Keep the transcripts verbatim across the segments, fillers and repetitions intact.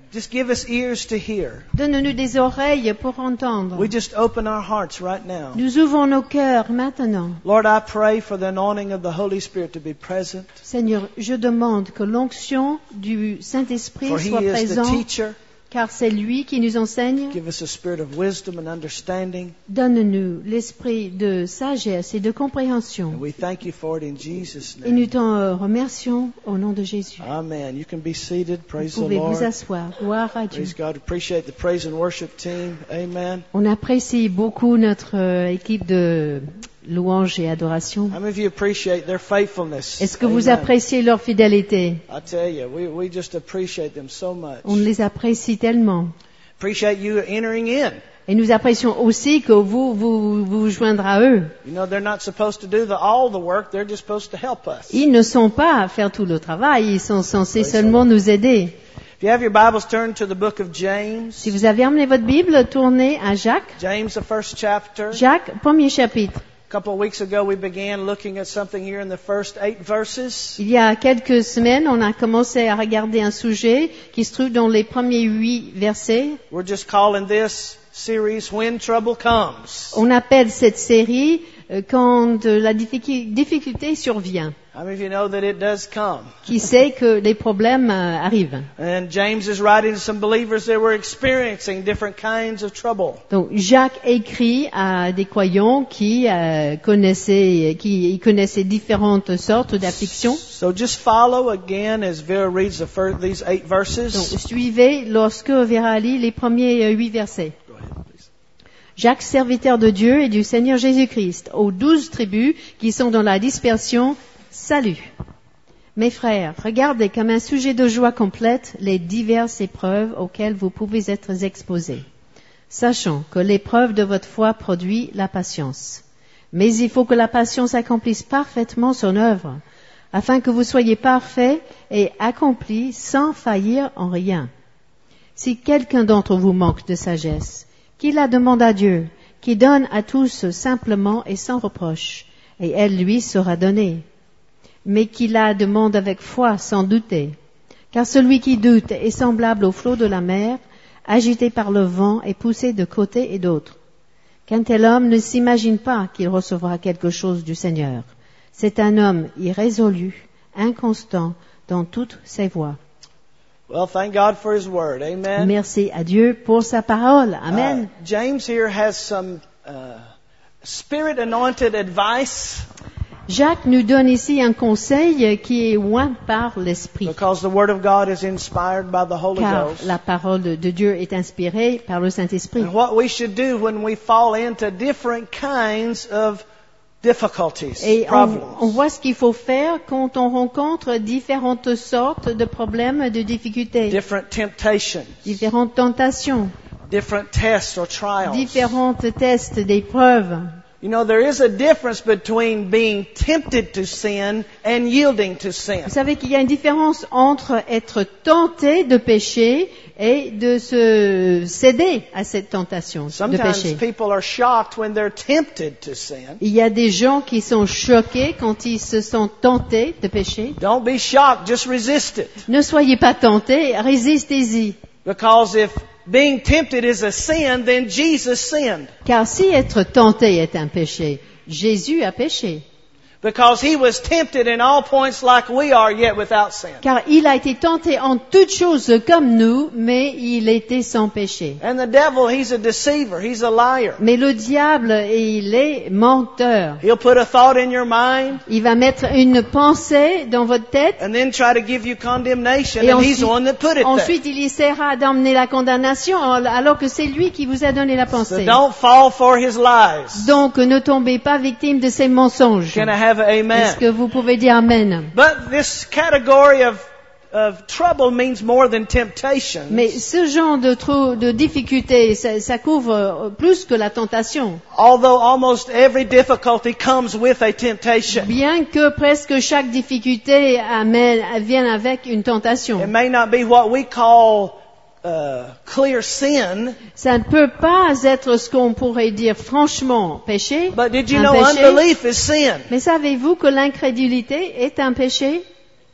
Just give us ears to hear. Donne-nous des oreilles pour entendre. We just open our hearts right now. Nous ouvrons nos cœurs maintenant. Lord, I pray for the anointing of the Holy Spirit to be present. Seigneur, je demande que l'onction du Saint-Esprit For He soit is the présente, teacher. car c'est lui qui nous enseigne. Give us a spirit of wisdom and understanding. Donne-nous l'esprit de sagesse et de compréhension. And we thank you for it in Jesus' Et nous name. t'en remercions au nom de Jésus. Amen. You can be seated. Praise Vous the pouvez vous Lord. asseoir. Gloire à Dieu. Praise God. Appreciate the praise and worship team. Amen. On apprécie beaucoup notre euh, équipe de louange et adoration. How many of you appreciate their faithfulness? Est-ce que vous Amen. appréciez leur fidélité? I tell you, we, we just appreciate them so much. On les apprécie tellement. Appreciate you entering in. Et nous apprécions aussi que vous vous vous joindrez à eux. You know, they're not supposed to do the, all the work. They're just supposed to help us. Ils ne sont pas à faire tout le travail, ils sont censés seulement nous aider. If you have your Bibles, turn to the book of James. Si vous avez emmené votre Bible, tournez à Jacques. James, the first chapter. Jacques, premier chapitre. A couple of weeks ago, we began looking at something here in the first eight verses. Il y a quelques semaines, on a commencé à regarder un sujet qui se trouve dans les premiers huit versets. We're just calling this series When Trouble Comes. On appelle cette série euh, quand euh, la difficu- difficulté survient. How many of you know that it does come? Qui sait que les problèmes euh, arrivent. And James is writing to some believers that were experiencing different kinds of trouble. Donc Jacques écrit à des croyants qui euh, connaissaient qui connaissaient différentes sortes d'afflictions. So just follow again as Vera reads the first, these eight verses. Donc suivez lorsque Vera lit les premiers euh, huit versets. Go ahead, please. Jacques, serviteur de Dieu et du Seigneur Jésus-Christ, aux douze tribus qui sont dans la dispersion, salut. Mes frères, regardez comme un sujet de joie complète les diverses épreuves auxquelles vous pouvez être exposés, sachant que l'épreuve de votre foi produit la patience. Mais il faut que la patience accomplisse parfaitement son œuvre, afin que vous soyez parfaits et accomplis sans faillir en rien. Si quelqu'un d'entre vous manque de sagesse, qu'il la demande à Dieu, qui donne à tous simplement et sans reproche, et elle lui sera donnée. Mais qu'il la demande avec foi, sans douter. Car celui qui doute est semblable au flot de la mer, agité par le vent et poussé de côté et d'autre. Qu'un tel homme ne s'imagine pas qu'il recevra quelque chose du Seigneur. C'est un homme irrésolu, inconstant dans toutes ses voies. Well, thank God for His Word. Amen. Merci à Dieu pour sa parole. Amen. Uh, James here has some uh, Spirit-anointed advice. Jacques nous donne ici un conseil qui est oint par l'Esprit. Because the Word of God is inspired by the Holy Car Ghost. la parole de Dieu est inspirée par le Saint-Esprit. And what we should do when we fall into different kinds of difficulties, Et on, problems. on voit ce qu'il faut faire quand on rencontre différentes sortes de problèmes, de difficultés, Different temptations, différentes tentations, different tests or trials. différentes tests d'épreuves. You know, there is a difference between being tempted to sin and yielding to sin. Vous savez qu'il y a une différence entre être tenté de pécher et de se céder à cette tentation de Sometimes péché. people are shocked when they're tempted to sin. Il y a des gens qui sont choqués quand ils se sont tentés de pécher. Don't be shocked, just resist it. Ne soyez pas tentés, résistez-y. Because if being tempted is a sin, then Jesus sinned. Car si être tenté est un péché, Jésus a péché. Because He was tempted in all points like we are, yet without sin. Car il a été tenté en toutes choses comme nous, mais il était sans péché. And the devil, he's a deceiver. He's a liar. Mais le diable, il est menteur. He'll put a thought in your mind Il va mettre une pensée dans votre tête. and then try to give you condemnation, Et and he's the ensuite, one that put it there. ensuite, il essaiera d'emmener la condamnation alors que c'est lui qui vous a donné la So pensée. don't fall for his lies. Donc, ne tombez pas victime de ses mensonges. Can I have an amen? Est-ce que vous pouvez dire Amen? But this category of, of trouble means more than temptation. Mais ce genre de, trou, de difficulté, ça, ça couvre plus que la tentation. Although almost every difficulty comes with a temptation. Bien que presque chaque difficulté amène, vienne avec une tentation. It may not be what we call uh, clear sin, Ça ne peut pas être ce qu'on pourrait dire franchement péché, but did you un know péché. unbelief is sin? Mais savez-vous que l'incrédulité est un péché?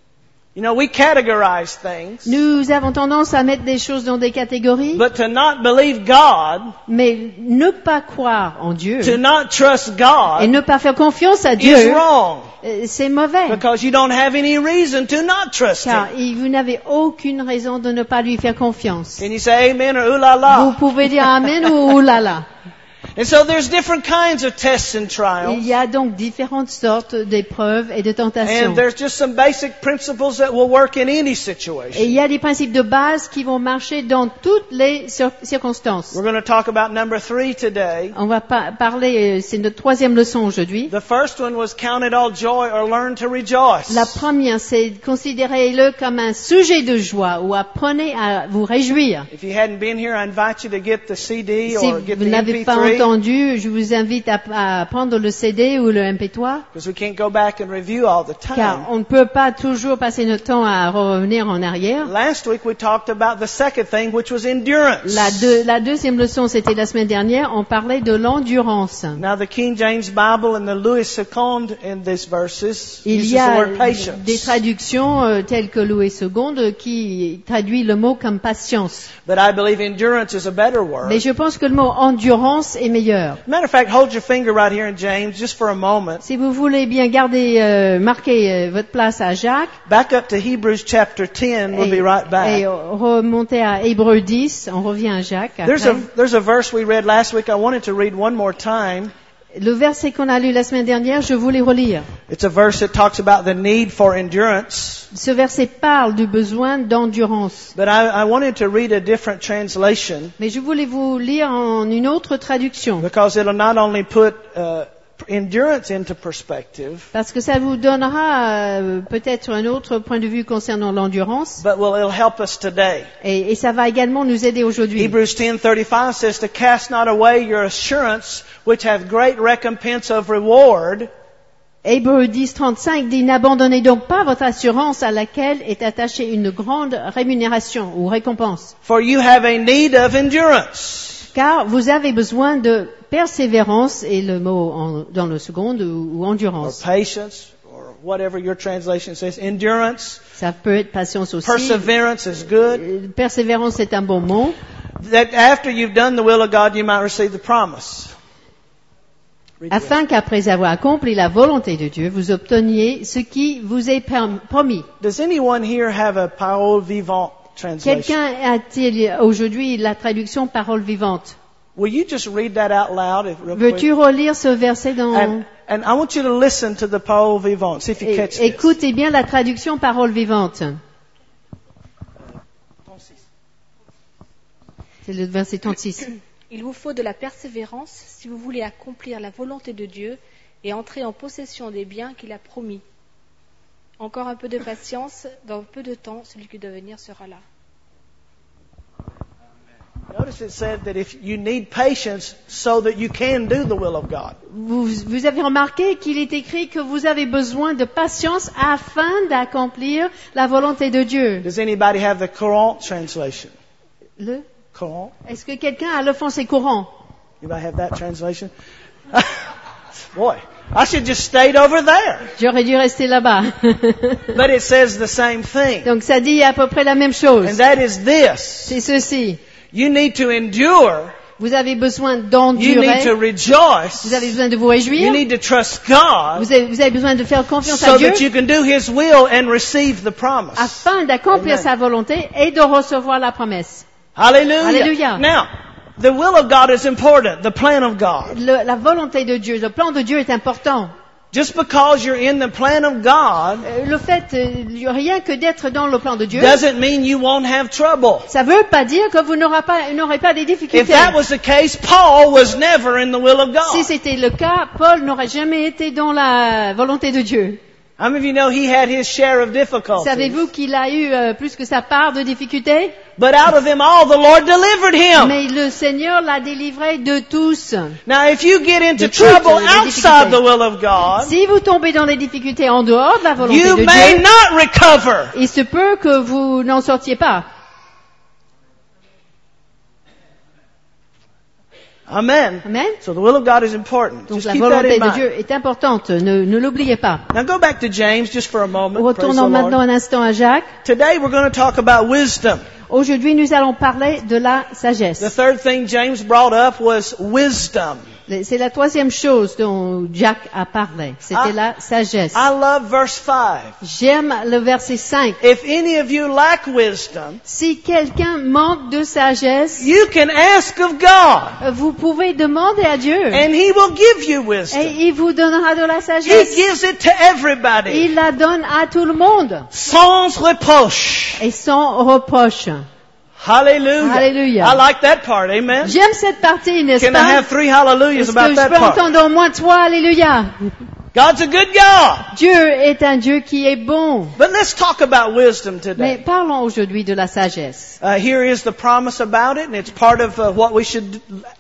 You know, we categorize things, Nous avons tendance à mettre des choses dans des catégories, but to not believe God, mais ne pas croire en Dieu to not trust et God, ne pas faire confiance à is Dieu, wrong. euh, c'est mauvais. Because you don't have any reason to not trust Car Him. il- vous n'avez aucune raison de ne pas lui faire confiance. Can you say amen or ooh la Vous la? pouvez dire Amen ou oulala. And so there's different kinds of tests and Il trials. y a donc différentes sortes d'épreuves et de tentations. And there's just some basic principles that will work in any Et il situation. y a des principes de base qui vont marcher dans toutes les cir- circonstances. We're going to talk about number three today. On va pa- parler, euh, c'est notre troisième leçon aujourd'hui. The first one was count it all joy or learn to rejoice. La première, c'est considérez-le comme un sujet de joie ou apprenez à vous réjouir. If you hadn't been here, I invite you to get the C D Si or get vous the n'avez M P pas three entendu, je vous invite à, à prendre le C D ou le M P trois, because we can't go back and review all the car time. on ne peut pas toujours passer notre temps à revenir en arrière. Last week we talked about the second thing, which was endurance. La, deux- la deuxième leçon, c'était la semaine dernière, on parlait de l'endurance. Now the King James Bible and the Louis Second in these verses Il uses y the a word patience. des traductions euh, telles que Louis deux qui traduit le mot comme patience. But I believe endurance is a better word. Mais je pense que le mot endurance est meilleur. Matter of fact, hold your finger right here in James just for a moment. Si vous voulez bien garder, euh, marquer euh, votre place à Jacques Back up to Hebrews chapter ten. We'll et, be right et back. remonter à Hébreux dix, on revient à Jacques. There's après. a, there's a verse we read last week I wanted to read one more time. Le verset qu'on a lu la semaine dernière, je voulais relire. It's a verse that talks about the need for endurance. Ce verset parle du besoin d'endurance. But I, I wanted to read a different translation Mais je voulais vous lire en une autre traduction. because it'll not only put uh, endurance into perspective, Parce que ça vous donnera euh, peut-être un autre point de vue concernant l'endurance. but will it'll help us today. Et, et ça va également nous aider aujourd'hui. Hebrews ten thirty-five says to cast not away your assurance, which hath great recompense of reward. Hébreux dix, trente-cinq dit, n'abandonnez donc pas votre assurance à laquelle est attachée une grande rémunération ou récompense. For you have a need of endurance. Car vous avez besoin de persévérance, et le mot en- dans le second, ou, ou Or endurance. patience, or whatever your translation says. Endurance, Ça peut être patience aussi. perseverance is good. Euh, Persévérance est un bon mot. That after you've done the will of God, you might receive the promise. Read with me. Afin qu'après avoir accompli la volonté de Dieu, vous obteniez ce qui vous est perm- promis. Does anyone here have a parole vivante translation? Quelqu'un a-t-il aujourd'hui la traduction parole vivante? Will you just read that out loud if, real Veux-tu quick? relire ce verset dans... And, and I want you to listen to the parole vivante. See if you É- catch this. Écoutez bien la traduction parole vivante. C'est le verset trente-six. Il vous faut de la persévérance si vous voulez accomplir la volonté de Dieu et entrer en possession des biens qu'il a promis. Encore un peu de patience, dans peu de temps, celui qui doit venir sera là. Notice it said that if you need patience so that you can do the will of God. Vous, vous avez remarqué qu'il est écrit que vous avez besoin de patience afin d'accomplir la volonté de Dieu. Does anybody have the Quran translation? Le? Quran? Est-ce que quelqu'un a le français courant? Anybody have that translation? Boy, I should just stayed over there. J'aurais dû rester là-bas. But it says the same thing. Donc ça dit à peu près la même chose. And that is this. C'est ceci. You need to endure. Vous avez besoin You need d'endurer. to rejoice. Vous avez besoin de vous You réjouir. need to trust God Vous avez, vous avez besoin de faire confiance à so Dieu that you can do His will and receive the promise. afin d'accomplir Amen. sa volonté et de recevoir la promesse. Hallelujah. Hallelujah. Now, the will of God is important. The plan of God. Le- la volonté de Dieu, le plan de Dieu est important. Just because you're in the plan of God Euh, Le fait, euh, rien que d'être dans le plan de Dieu, doesn't mean you won't have trouble. ça veut pas dire que vous n'aurez pas, n'aurez pas des If difficultés. that was the case, Paul was never in the will of Si God. c'était le cas, Paul n'aurait jamais été dans la volonté de Dieu. How many of you know he had his share of difficulties? Savez-vous qu'il a eu euh, plus que sa part de difficultés? But out of them all, the Lord delivered him. Mais le Seigneur l'a délivré de tous. Now, if you get into De toutes trouble les outside difficultés. the will of God, Si vous tombez dans les difficultés en dehors de la volonté you de may Dieu, not recover. il se peut que vous n'en sortiez pas. Amen. Amen. So the will of God is important. Donc Just la keep that volonté in de mind. Dieu est importante, ne, ne l'oubliez pas. Now go back to James just for a moment. Praise the Retournons maintenant Lord. un instant à Jacques. Today we're going to talk about wisdom. Aujourd'hui, nous allons parler de la The sagesse. third thing James brought up was wisdom. C'est la troisième chose dont Jacques a parlé. C'était Ah. la sagesse. I love verse five. J'aime le verset cinq. If any of you lack wisdom, Si quelqu'un manque de sagesse, you can ask of God, vous pouvez demander à Dieu. and He will give you wisdom. Et il vous donnera de la He sagesse. gives it to everybody, Il la donne à tout le monde. sans reproche. Et sans reproche. Hallelujah. Hallelujah. I like that part. Amen. J'aime cette partie, n'est-ce Can I pas? have three hallelujahs Est-ce about que je that peux part? entendre au moins trois alléluia? God's a good God. Dieu est un Dieu qui est bon. But let's talk about wisdom Mais today. parlons aujourd'hui de la sagesse. Uh, here is the promise about it, and it's part of uh, what we should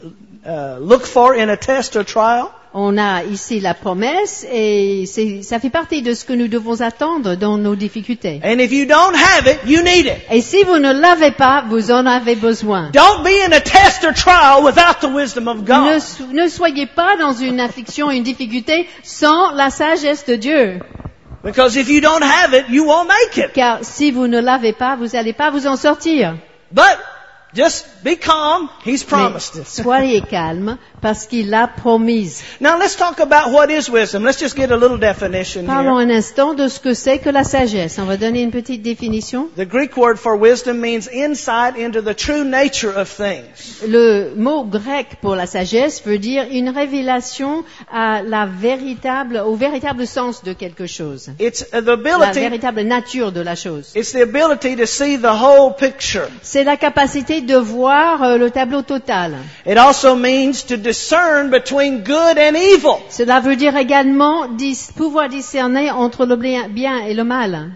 uh, look for in a test or trial. On a ici la promesse et c'est, ça fait partie de ce que nous devons attendre dans nos difficultés. And if you don't have it, you need it. Et si vous ne l'avez pas, vous en avez besoin. Don't be in a test or trial without the wisdom of Ne, God. so- ne soyez pas dans une affliction, une difficulté sans la sagesse de Dieu. Because if you don't have it, you won't make it. Car si vous ne l'avez pas, vous n'allez pas vous en sortir. But just be calm. He's Mais promised it. soyez calme parce qu'il l'a promise. Now let's talk about what is wisdom. Let's just get a little definition Parlons here. un instant de ce que c'est que la sagesse. On va donner une petite définition. The Greek word for wisdom means insight into the true nature of things. Le mot grec pour la sagesse veut dire une révélation à la véritable, au véritable sens de quelque chose. It's uh, the La ability, véritable nature de la chose. it's the ability to see the whole picture. C'est la capacité de voir euh, le tableau total. It also means to discern between good and evil. Cela veut dire également dis- pouvoir discerner entre le bli- bien et le mal.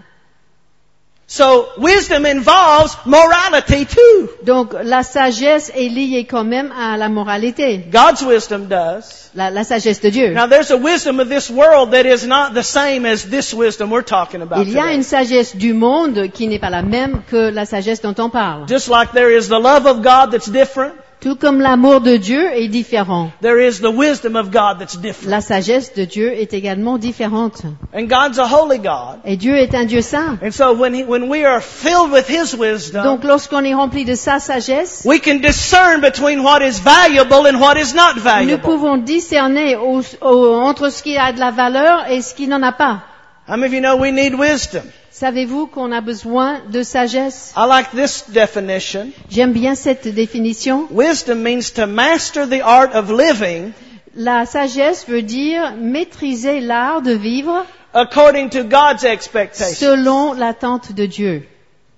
So wisdom involves morality too. Donc la sagesse est liée quand même à la moralité, God's wisdom does. la, la sagesse de Dieu. Now there's a wisdom of this world that is not the same as this wisdom we're talking about Il y a today. une sagesse du monde qui n'est pas la même que la sagesse dont on parle. Just like there is the love of God that's different, Tout comme l'amour de Dieu est différent, there is the wisdom of God that's different. la sagesse de Dieu est également différente. And God's a holy God. Et Dieu est un Dieu saint. And so when he, when we are filled with His wisdom, Donc lorsqu'on est rempli de sa sagesse, we can discern between what is valuable and what is not nous valuable. pouvons discerner au- au- entre ce qui a de la valeur et ce qui n'en a pas. How many of you know we need wisdom? Savez-vous qu'on a besoin de sagesse? I like this definition. J'aime bien cette définition. Wisdom means to master the art of living La sagesse veut dire maîtriser l'art de vivre according to God's expectations. selon l'attente de Dieu.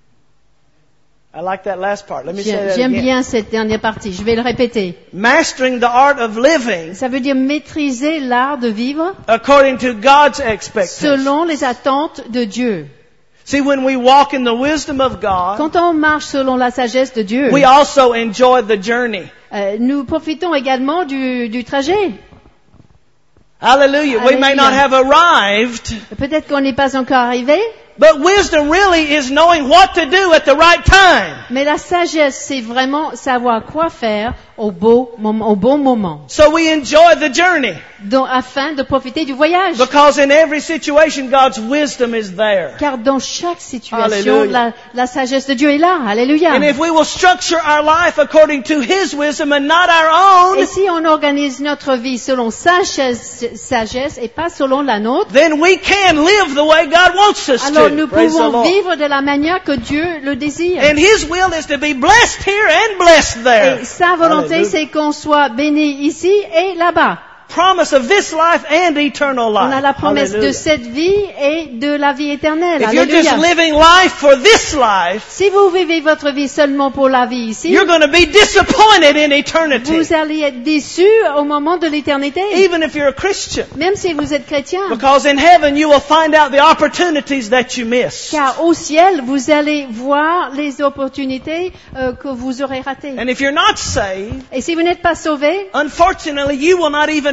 I like that last part. Let me say J'ai- that J'aime again. bien cette dernière partie. Je vais le répéter. Mastering the art of living Ça veut dire maîtriser l'art de vivre according to God's expectations. selon les attentes de Dieu. See, when we walk in the wisdom of God, Quand on marche selon la sagesse de Dieu, we also enjoy the journey. euh, nous profitons également du, du trajet. Hallelujah. We may not Hallelujah. have arrived, Peut-être qu'on n'est pas encore arrivé, but wisdom really is knowing what to do at the right time. mais la sagesse, c'est vraiment savoir quoi faire au, beau moment, au bon moment, So we enjoy the journey donc, afin de profiter du voyage. because in every situation God's wisdom is there. Car dans chaque situation, Hallelujah. la, la sagesse de Dieu est là. Alléluia. And if we will structure our life according to His wisdom and not our Et own, si on organise notre vie selon sa sagesse, sagesse et pas selon la nôtre, then we can live the way God wants us alors to. nous Praise the pouvons Lord. vivre de la manière que Dieu le désire. And His will is to be blessed here and blessed there. Et sa volonté, Hallelujah. c'est qu'on soit béni ici et là-bas. Promise of this life and eternal life. On a la promesse de Hallelujah. cette vie et de la vie éternelle. If you're just Alléluia. living life for this life, Si vous vivez votre vie seulement pour la vie ici, you're going to be disappointed in eternity. vous allez être déçus au moment de l'éternité, Even if you're a Christian. même si vous êtes chrétien. Because in heaven you will find out the opportunities that you missed. Car au ciel, vous allez voir les opportunités euh, que vous aurez ratées. And if you're not saved, Et si vous n'êtes pas sauvé, unfortunately you will not even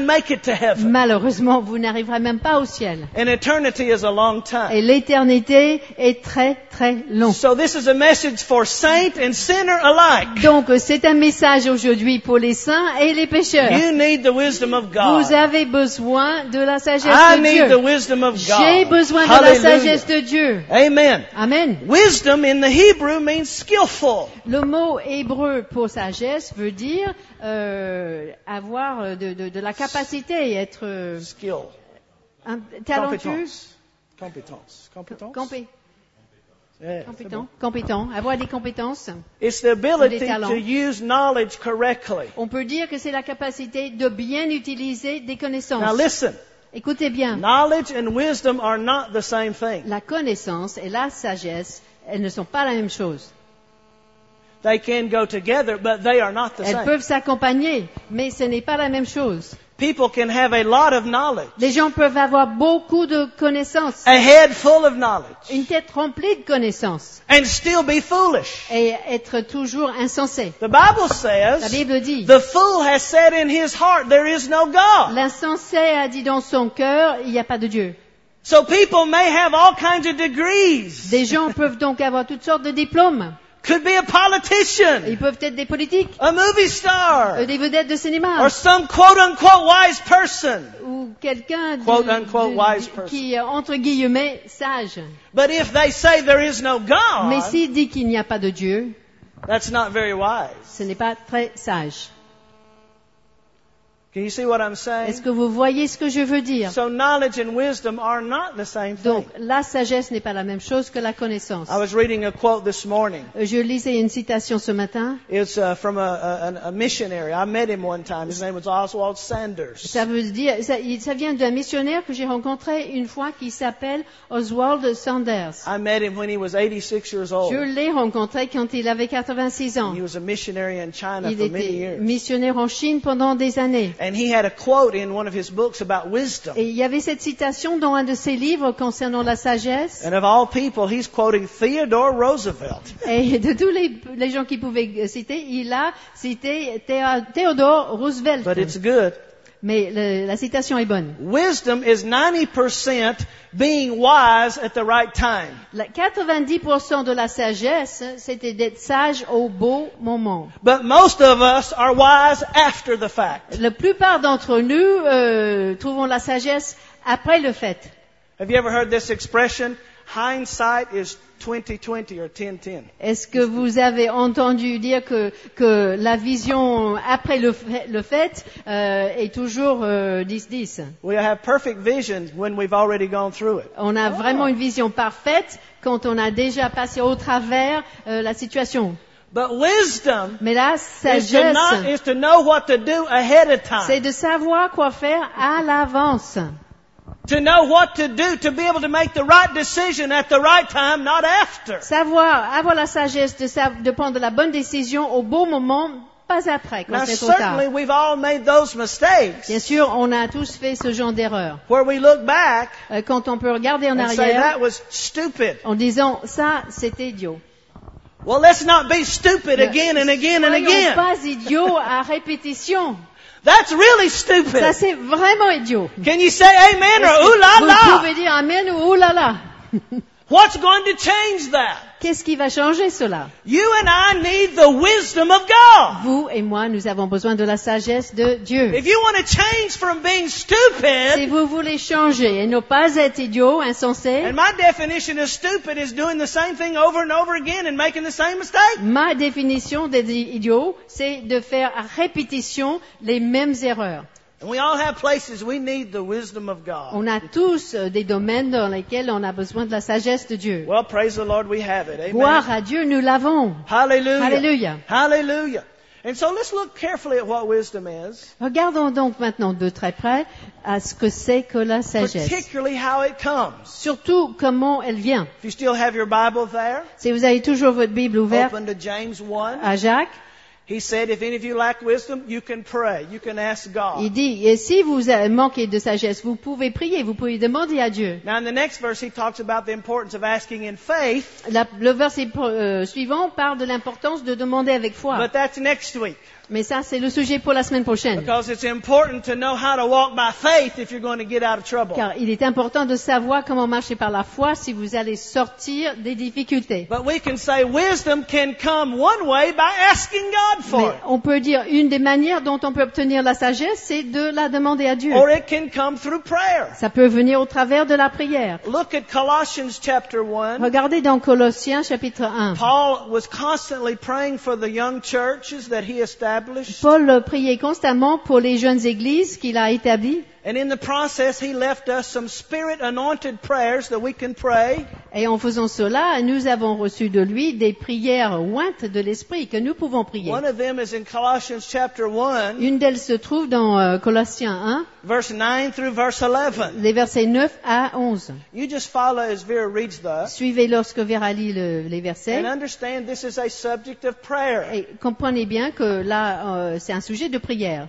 make it to heaven. Malheureusement, vous n'arriverez même pas au ciel. And eternity is a long time. Et l'éternité est très très longue. So this is a message for saint and sinner alike. Donc c'est un message aujourd'hui pour les saints et les pécheurs. You need the wisdom of God. Vous avez besoin de la sagesse I de need the Dieu. wisdom of God. J'ai besoin de la Hallelujah. sagesse de Dieu. Amen. Amen. Wisdom in the Hebrew means skillful. Le mot hébreu pour sagesse veut dire euh, avoir de, de, de la capacité, être euh, Skill. un, talentueux, Compétence. Compétence. Compétence. compé- Yeah, c'est compétent, bon. compétent, avoir des compétences. It's the ability Des talents. to use knowledge correctly. On peut dire que c'est la capacité de bien utiliser des connaissances. Now listen. Écoutez bien, Knowledge and wisdom are not the same thing. la connaissance et la sagesse, elles ne sont pas la même chose. They can go together, but they are not the Elles same. peuvent s'accompagner, mais ce n'est pas la même chose. People can have a lot of knowledge, Les gens peuvent avoir beaucoup de connaissances, a head full of knowledge, une tête remplie de connaissances, and still be foolish. et être toujours insensé. The Bible La says, Bible dit, the fool has said in his heart, there is no God. l'insensé a dit dans son cœur, il n'y a pas de Dieu. So people may have all kinds of degrees. Des gens peuvent donc avoir toutes sortes de diplômes. Could be a politician, Ils peuvent être des politiques, a movie star, euh, des vedettes de cinéma, or some quote-unquote wise person. ou quelqu'un de- Quote, unquote, de- wise de- person. qui est entre guillemets sage. But if they say there is no Mais God, s'il dit qu'il n'y a pas de Dieu, that's not very wise. ce n'est pas très sage. Can you see what I'm saying? Est-ce que vous voyez ce que je veux dire? So knowledge and wisdom are not the same thing. Donc, la sagesse n'est pas la même chose que la connaissance. I was reading a quote this morning. Je lisais une citation ce matin. It's uh, from a, a, a missionary. I met him one time. His name was Oswald Sanders. Ça veut dire, ça, ça vient d'un missionnaire que j'ai rencontré une fois qui s'appelle Oswald Sanders. I met him when he was eighty-six years old. Je l'ai rencontré quand il avait quatre-vingt-six ans. He was a missionary in China Il for many était years. missionnaire en Chine pendant des années. And he had a quote in one of his books about wisdom. Et il y avait cette citation dans un de ses livres concernant la sagesse. And of all people, he's quoting Theodore Roosevelt. Et de tous les, les gens qui pouvaient citer, il a cité Théo- Theodore Roosevelt. But it's good. Mais le- la citation est bonne. Wisdom is ninety percent being wise at the right time. La- quatre-vingt-dix pour cent de la sagesse, c'était d'être sage au beau moment. But most of us are wise after the fact. La plupart d'entre nous euh, trouvons la sagesse après le fait. Have you ever heard this expression? Hindsight is twenty twenty or ten ten. Est-ce que vous avez entendu dire que, que la vision après le fait, le fait euh, est toujours euh, dix dix? We have perfect vision when we've already gone through it. On a vraiment une vision parfaite quand on a déjà passé au travers euh, la situation. But wisdom Mais la is to, sagesse, not, is to know what to do ahead of c'est time. de savoir quoi faire à l'avance. To know what to do, to be able to make the right decision at the right time, not after. Savoir, avoir la sagesse de, sa- de prendre la bonne décision au bon moment, pas après, quand Now c'est trop tard. certainly we've all made those mistakes Bien sûr, on a tous fait ce genre d'erreur. where we look back Euh, Quand on peut regarder en and say arrière that was stupid. en disant, ça, c'était idiot. Well, let's not be stupid again and again and Soyons again. pas idiots à répétition. That's really Ça, stupid. c'est vraiment idiot. Can you say amen or ooh la Vous la? pouvez dire amen ou oh là là. What's going to change that? Qu'est-ce qui va changer cela? You and I need the wisdom of God. Vous et moi, nous avons besoin de la sagesse de Dieu. If you want to change from being Si stupid, vous voulez changer et ne pas être idiot, insensé, and my definition of stupid is doing the same thing over and over again and making the same mistake. ma définition d'être idiot, c'est de faire à répétition les mêmes erreurs. And we all have places we need the wisdom of God. On a tous euh, des domaines dans lesquels on a besoin de la sagesse de Dieu. Well, praise the Lord, we have it. Amen. Gloire à Dieu, nous l'avons. Hallelujah. Hallelujah. Hallelujah. And so let's look carefully at what wisdom is, Regardons donc maintenant de très près à ce que c'est que la sagesse. particularly how it comes. Surtout comment elle vient. If you still have your Bible there, Si vous avez toujours votre Bible ouverte open to James one. à Jacques, He said, if any of you lack wisdom, you can pray. You can ask God. Il dit, et si vous euh, manquez de sagesse, vous pouvez prier, vous pouvez demander à Dieu. Now, in the next verse, he talks about the importance of asking in faith. La- le verset euh, suivant parle de l'importance de demander avec foi. But that's next week. Mais ça, c'est le sujet pour la semaine prochaine. Because it's important to know how to walk by faith if you're going to get out of trouble. Car il est important de savoir comment marcher par la foi si vous allez sortir des difficultés. But we can say wisdom can come one way by asking God for Mais it. on peut dire une des manières dont on peut obtenir la sagesse, c'est de la demander à Dieu. Or it can come through prayer. Ça peut venir au travers de la prière. Look at Colossians chapter one. Regardez dans Colossiens chapitre un. Paul was constantly praying for the young churches that he established. Paul priait constamment pour les jeunes églises qu'il a établies. And in the process, he left us some spirit-anointed prayers that we can pray. Et en faisant cela, nous avons reçu de lui des prières ointes de l'Esprit que nous pouvons prier. One of them is in Colossians chapter one, Une d'elles se trouve dans euh, Colossiens un, verse nine through verse eleven. les versets neuf à onze. You just follow as Vera reads those. Suivez lorsque Vera lit le- les versets. And understand this is a subject of prayer. Et comprenez bien que là, euh, c'est un sujet de prière.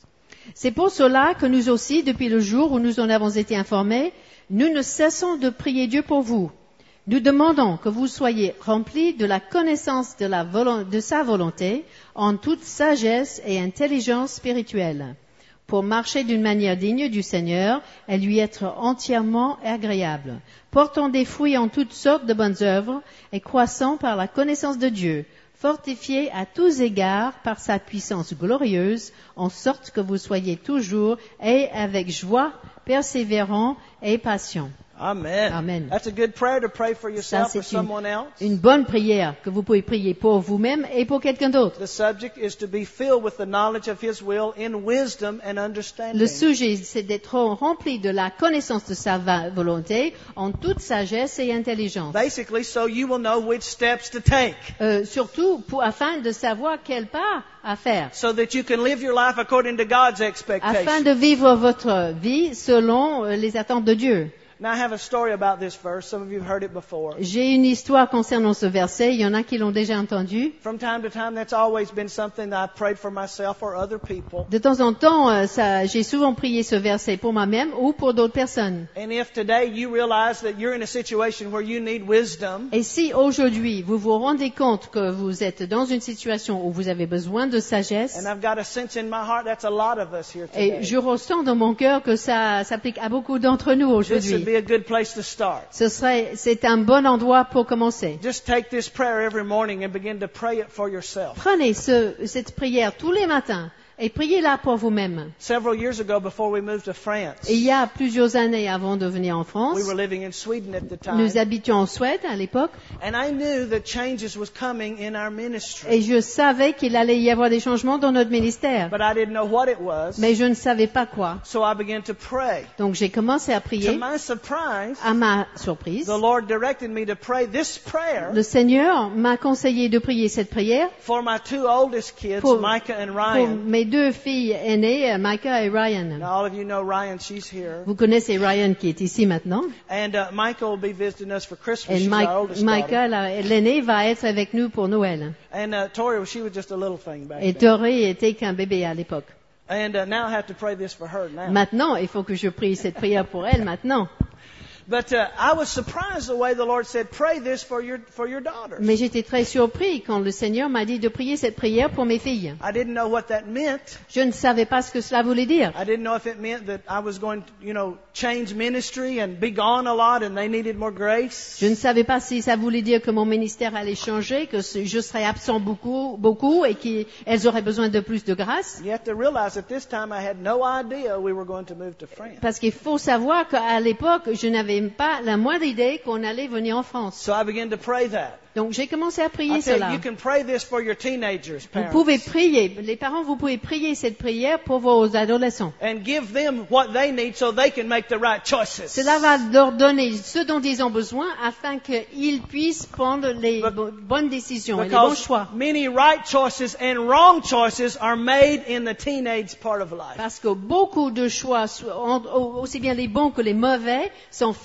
C'est pour cela que nous aussi, depuis le jour où nous en avons été informés, nous ne cessons de prier Dieu pour vous. Nous demandons que vous soyez remplis de la connaissance de, la volo- de sa volonté en toute sagesse et intelligence spirituelle, pour marcher d'une manière digne du Seigneur et lui être entièrement agréable, portant des fruits en toutes sortes de bonnes œuvres et croissant par la connaissance de Dieu, fortifié à tous égards par sa puissance glorieuse, en sorte que vous soyez toujours et avec joie, persévérants et patients. Amen. Amen. That's a good prayer to pray for Ça, yourself or c'est une, someone else. une bonne prière que vous pouvez prier pour vous-même et pour quelqu'un d'autre. The subject is to be filled with the knowledge of His will in wisdom and understanding. Le sujet, c'est d'être rempli de la connaissance de sa va- volonté en toute sagesse et intelligence. Basically, so you will know which steps to take, Euh, surtout pour, afin de savoir quel pas à faire, so that you can live your life according to God's afin expectations. de vivre votre vie selon euh, les attentes de Dieu. Now, I have a story about this verse. Some of you have heard it before. J'ai une histoire concernant ce verset. Il y en a qui l'ont déjà entendu. From time to time, that's always been something that I've prayed for myself or other people. De temps en temps, euh, ça, j'ai souvent prié ce verset pour moi-même ou pour d'autres personnes. And if today you realize that you're in a situation where you need wisdom, Et si aujourd'hui vous vous rendez compte que vous êtes dans une situation où vous avez besoin de sagesse, and I've got a sense in my heart that's a lot of us here et today, je ressens dans mon cœur que ça s'applique à beaucoup d'entre nous this would aujourd'hui, be a good place to start. ce serait, c'est un bon endroit pour commencer. Just take this prayer every morning and begin to pray it for yourself. Prenez ce, cette prière tous les matins et priez-la pour vous-même. Several years ago, before we moved to France, Et il y a plusieurs années avant de venir en France, we were living in Sweden at the time, nous habitions en Suède à l'époque, and I knew that changes was coming in our ministry, et je savais qu'il allait y avoir des changements dans notre ministère, but I didn't know what it was, mais je ne savais pas quoi. so I began to pray. Donc j'ai commencé à To prier. my surprise, À ma surprise, the Lord directed me to pray this prayer le Seigneur m'a conseillé de prier cette prière for my two oldest kids, pour, Micah and pour Ryan. mes deux filles aînées, euh, Micah et Ryan. Now, all of you know Ryan, she's here. Vous connaissez Ryan qui est ici maintenant. And uh, Micah will be visiting us for Christmas. Et She's Mike- our oldest daughter. Micah, la- l'aînée, va être avec nous pour Noël. And uh, Tori, she was just a little thing back Et then. Tori était qu'un bébé à l'époque. And uh, now I have to pray this for her now. Maintenant, il faut que je prie cette prière pour elle maintenant. But uh, I was surprised the way the Lord said, pray this for your for your daughters. Mais j'étais très surpris quand le Seigneur m'a dit de prier cette prière pour mes filles. I didn't know what that meant. Je ne savais pas ce que cela voulait dire. I didn't know if it meant that I was going to, you know, change ministry and be gone a lot and they needed more grace. Je ne savais pas si ça voulait dire que mon ministère allait changer, que ce- je serais absent beaucoup, beaucoup et qu'elles auraient besoin de plus de grâce. You have to realize at this time I had no idea we were going to move to France. Parce qu'il faut savoir qu'à l'époque, je n'avais pas la moindre idée qu'on allait venir en France. So I began to pray that. Donc j'ai commencé à prier I tell you, cela. you can pray this for your teenagers, Vous parents. pouvez prier, les parents, vous pouvez prier cette prière pour vos adolescents. And give them what they need so they can make the right choices. Cela va leur donner ce dont ils ont besoin afin qu'ils puissent prendre les But- bo- bonnes décisions et les bons Because choix. many right choices and wrong choices are made in the teenage part of life. Parce que beaucoup de choix, so- en- aussi bien les bons que les mauvais, sont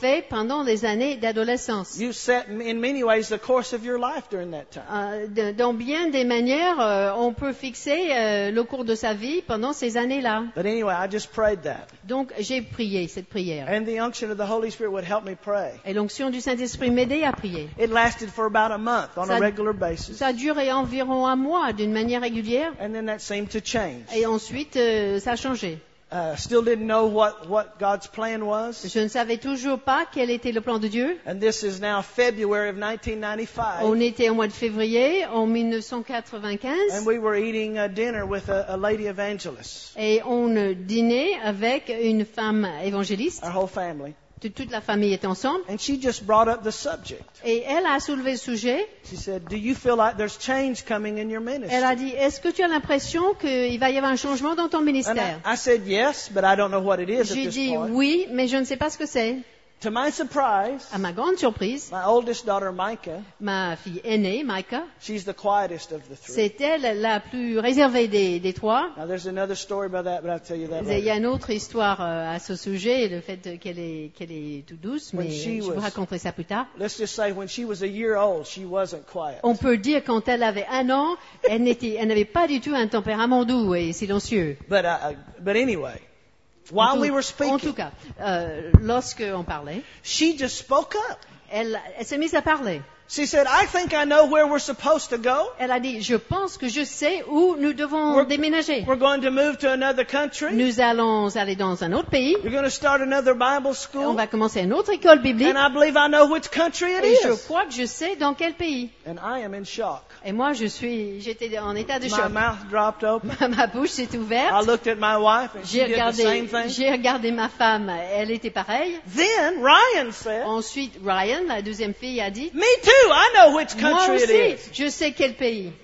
fait pendant les années d'adolescence. You set in many ways the course of your life during that time. Euh, de- dans bien des manières, euh, on peut fixer euh, le cours de sa vie pendant ces années-là. But anyway, I just prayed that. Donc, j'ai prié cette prière. And the unction of the Holy Spirit would help me pray. Et l'onction du Saint-Esprit m'aidait à prier. It lasted for about a month on Ça- a regular basis. Ça a duré environ un mois d'une manière régulière. And then that seemed to change. Et ensuite, euh, ça a changé. Uh, still didn't know what, what God's plan was. Je ne savais toujours pas quel était le plan de Dieu. And this is now February of nineteen ninety-five. On était au mois de février, en dix-neuf cent quatre-vingt-quinze, And we were eating a dinner with a, a lady evangelist, et on dînait avec une femme évangéliste. our whole family. Toute la famille était ensemble. And she just brought up the subject. Et elle a soulevé le sujet. She said, do you feel like there's change coming in your ministry? Elle a dit, est-ce que tu as l'impression qu'il va y avoir un changement dans ton And ministère? I, I said yes, but I don't know what it is at J'ai this dit point. oui, mais je ne sais pas ce que c'est. To my surprise, À ma grande surprise, my oldest daughter, Micah, ma fille aînée, Micah, she's the quietest of the three. c'est elle la plus réservée des, des trois. Now, there's another story about that, but I'll tell you that Il y later. a une autre histoire euh, à ce sujet, le fait qu'elle est, qu'elle est toute douce, When mais she je vous was- raconterai ça plus tard. Let's just say when she was a year old, she wasn't quiet. On peut dire quand elle avait un an, elle n'était, elle n'avait pas du tout un tempérament doux et silencieux. But, uh, but anyway, En while tout, we were en speaking, tout cas, euh, lorsque on parlait, she just spoke up. elle, elle s'est mise à parler. She said, I think I know where we're supposed to go. Elle a dit, je pense que je sais où nous devons We're- déménager. We're going to move to another country. Nous allons aller dans un autre pays. You're going to start another Bible On school. va commencer une autre école biblique. And I believe I know which country it Et je is. crois que je sais dans quel pays. And I am in shock. Et moi, je suis, j'étais en état de My choc. mouth dropped open. Ma bouche s'est I ouverte. looked at my wife and she J'ai did the same regardé, thing. j'ai regardé ma femme. Elle était pareille. Then Ryan said, Ensuite, Ryan, la deuxième fille, a dit, me too, I know which moi country it aussi, is. je sais quel pays.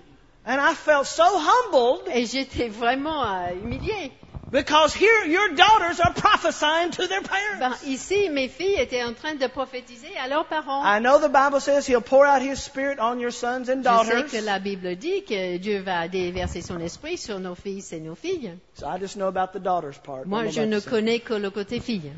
And I felt so humbled Et j'étais vraiment euh, humiliée. because here your daughters are prophesying to their Ben, parents. ici, mes filles étaient en train de prophétiser à leurs parents. I know the Bible says He'll pour out His Spirit on your sons and Je sais daughters. que la Bible dit que Dieu va déverser son esprit sur nos fils et nos filles. So I just know about the daughters part. Moi, I'm je about ne to say. connais que le côté fille.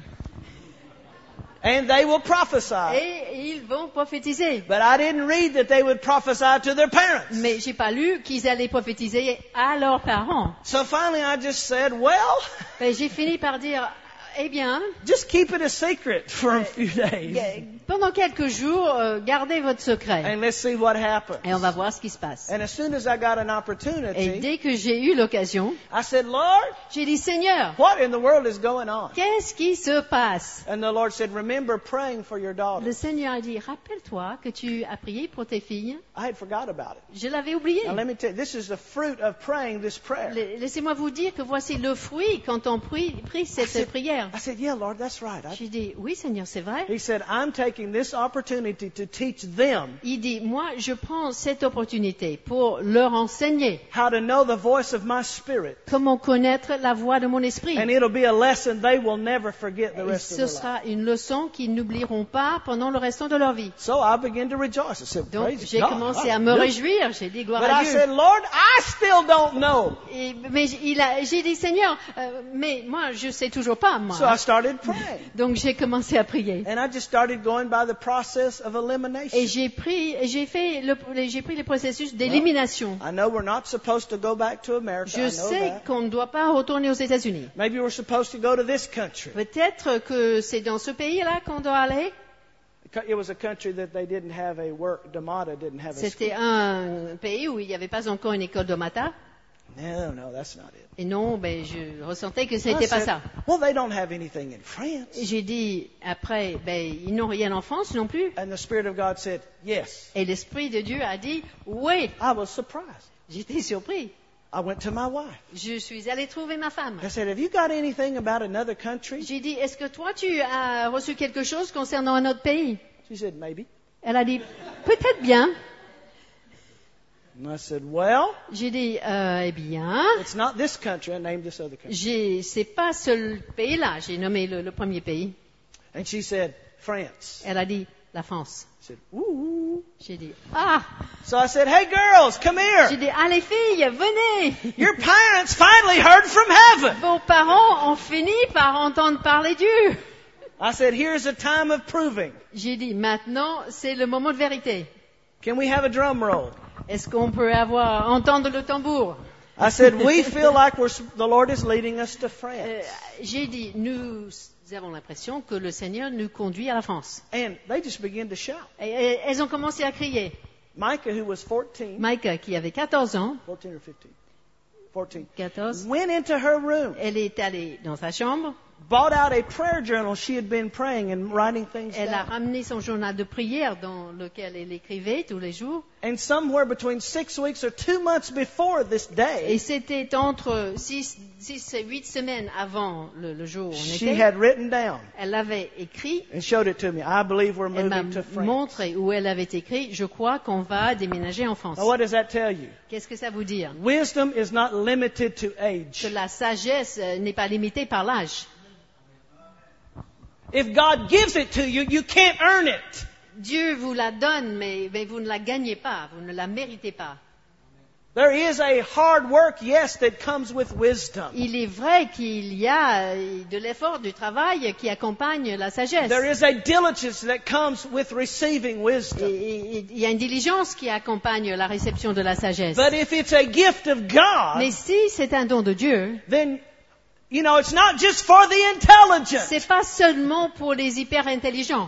And they will prophesy. Et ils vont prophétiser. But I didn't read that they would prophesy to their parents. Mais j'ai pas lu qu'ils allaient prophétiser à leurs parents. So finally I just said, well, Ben, j'ai fini par dire, eh bien, just keep it a secret for a few days. g- pendant quelques jours, euh, gardez votre secret. And let's see what happens. Et on va voir ce qui se passe. And as soon as I got an Et opportunity, dès que j'ai eu l'occasion, I said, Lord, j'ai dit, Seigneur, what in the world is going on? qu'est-ce qui se passe? And the Lord said, remember praying for your Le daughter. Seigneur a dit, rappelle-toi que tu as prié pour tes filles. I had forgot about it. Je l'avais oublié. Now let me tell you, this is the fruit of praying this prayer. La- Laissez-moi vous dire que voici le fruit quand on prie, prie cette prière. I said, yeah, Lord, that's right. I- J'ai dit, oui Seigneur, c'est vrai. He said, I'm taking this opportunity to teach them Il dit, moi je prends cette opportunité pour leur enseigner how to know the voice of my spirit. comment connaître la voix de mon esprit. And it'll be a lesson they will never forget the Et rest of ce their life. sera une leçon qu'ils n'oublieront pas pendant le restant de leur vie. So I began to rejoice. I said, Donc praise j'ai God. commencé à me Hallelujah. réjouir. J'ai dit gloire But à I Dieu. said, Lord, I still don't know. Et- mais il a- j'ai dit Seigneur, euh, mais moi je sais toujours pas moi. So I started praying. Donc j'ai commencé à prier. And I just started going by the process of elimination. Et j'ai pris, j'ai fait, le, j'ai pris le processus d'élimination. I know we're not supposed to go back to America. Je I know sais that. qu'on ne doit pas retourner aux États-Unis. Maybe we're supposed to go to this country. Peut-être que c'est dans ce pays-là qu'on doit aller. It was a country that they didn't have a work. Damata didn't have a C'était school. un pays où il n'y avait pas encore une école de Mata. No, no, that's not it. Et non, ben, je ressentais que ce I n'était pas said, ça. well, they don't have anything in France. J'ai dit, après, ben, ils n'ont rien en France non plus. And the Spirit of God said, yes. Et l'Esprit de Dieu a dit, oui. I was surprised. J'étais surpris. I went to my wife. Je suis allée trouver ma femme. I said, have you got anything about another country? J'ai dit, est-ce que toi, tu as reçu quelque chose concernant un autre pays? She said, maybe. Elle a dit, peut-être bien. And I said, well, J'ai dit, euh, eh bien, it's not this country. I named this other country. j'ai, c'est pas ce pays-là. J'ai nommé le, le premier pays. And she said, France. Elle a dit, la France. I said, ooh. J'ai dit, ah! So I said, hey girls, come J'ai here. dit, ah les filles, venez! Your parents finally heard from heaven. Vos parents ont fini par entendre parler Dieu. I said, here's a time of proving. J'ai dit, maintenant, c'est le moment de vérité. Can we have a drum roll? Est-ce qu'on peut avoir, entendre le tambour? I said, we feel like we're, the Lord is leading us to Euh, France. J'ai dit, nous avons l'impression que le Seigneur nous conduit à la France. And they just began to shout. Et, et elles ont commencé à crier. Micah, who was fourteen, Micah, qui avait quatorze ans, fourteen or fifteen, fourteen, quatorze, went into her room, elle est allée dans sa chambre, brought out a prayer journal she had been praying and writing things elle a down. ramené son journal de prière dans lequel elle écrivait tous les jours. And somewhere between six weeks or two months before this Et day, c'était entre six et huit semaines avant le, le jour où on she était. had written down Elle avait écrit, and showed it to me. I believe we're elle m'a moving to France. montré où elle avait écrit, je crois qu'on va déménager en France. Now, what does that tell you? Qu'est-ce que ça veut dire? Wisdom is not limited to age. Que la sagesse euh, n'est pas limitée par l'âge. If God gives it to you, you can't earn it. Dieu vous la donne, mais, mais vous ne la gagnez pas, vous ne la méritez pas. There is a hard work, yes, that comes with wisdom. Il est vrai qu'il y a euh, de l'effort, du travail qui accompagne la sagesse. There is a diligence that comes with receiving Et, wisdom. et- et il y a une diligence qui accompagne la réception de la sagesse. But if it's a gift of God, Mais si c'est un don de Dieu, then, you know, it's not just for the intelligent. c'est pas seulement pour les hyper intelligents.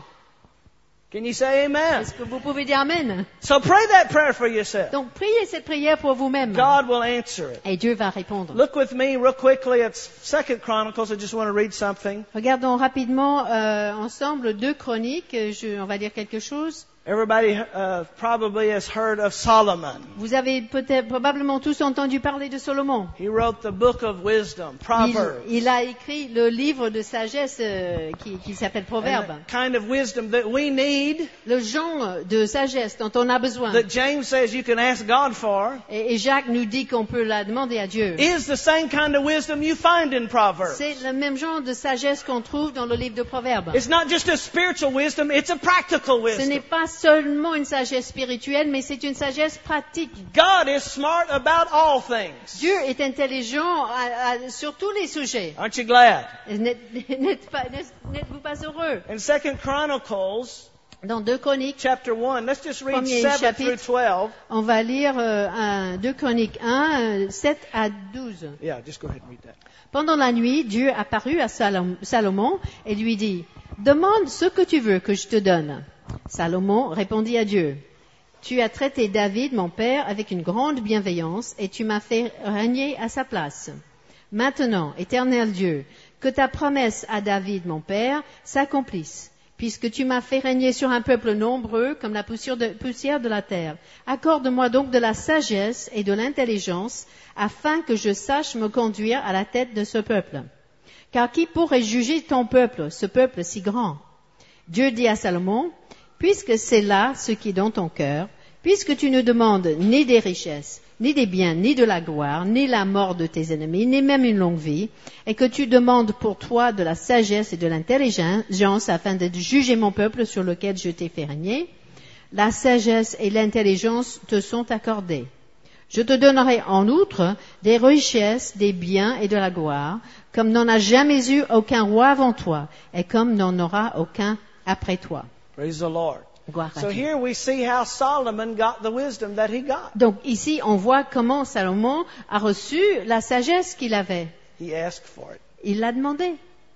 Can you say amen? Est-ce que vous pouvez dire amen? So pray that prayer for yourself. Donc priez cette prière pour vous-même. God will answer it. Et Dieu va répondre. Look with me real quickly at Second Chronicles. I just want to read something. Regardons rapidement euh, ensemble deux chroniques. Je, on va lire quelque chose. Everybody uh, probably has heard of Solomon. Vous avez peut-être probablement tous entendu parler de Salomon. He wrote the book of wisdom, Il, Proverbs. il a écrit le livre de sagesse euh, qui, qui s'appelle Proverbes. And the kind of wisdom that we need, Le genre de sagesse dont on a besoin. that James says you can ask God for, Et, et Jacques nous dit qu'on peut la demander à Dieu. is the same kind of wisdom you find in Proverbs. C'est le même genre de sagesse qu'on trouve dans le livre de Proverbes. It's not just a spiritual wisdom, it's a practical Ce n'est wisdom. pas seulement une sagesse spirituelle, mais c'est une sagesse pratique. God is smart about all things. Dieu est intelligent à- à- sur tous les sujets. Aren't you glad? N'êtes- n'êtes pas- n'êtes- N'êtes-vous pas heureux? In Second Chronicles, Dans deux Chroniques, chapter one, let's just read Premier seven chapitre. through twelve. on va lire euh, un, deux Chroniques un, euh, sept à douze. Yeah, just go ahead and read that. Pendant la nuit, Dieu apparut à Salom- Salomon et lui dit, « Demande ce que tu veux que je te donne. » Salomon répondit à Dieu, « Tu as traité David, mon père, avec une grande bienveillance et tu m'as fait régner à sa place. Maintenant, éternel Dieu, que ta promesse à David, mon père, s'accomplisse, puisque tu m'as fait régner sur un peuple nombreux comme la poussière de, poussière de la terre. Accorde-moi donc de la sagesse et de l'intelligence, afin que je sache me conduire à la tête de ce peuple. Car qui pourrait juger ton peuple, ce peuple si grand? » Dieu dit à Salomon, « Puisque c'est là ce qui est dans ton cœur, puisque tu ne demandes ni des richesses, ni des biens, ni de la gloire, ni la mort de tes ennemis, ni même une longue vie, et que tu demandes pour toi de la sagesse et de l'intelligence afin de juger mon peuple sur lequel je t'ai fait régner, la sagesse et l'intelligence te sont accordées. Je te donnerai en outre des richesses, des biens et de la gloire, comme n'en a jamais eu aucun roi avant toi, et comme n'en aura aucun après toi. » Praise the Lord. Gloire à So Dieu. here we see how Solomon got the wisdom that he got. Donc ici, on voit comment Salomon a reçu la sagesse qu'il avait. He asked for it. Il l'a demandé.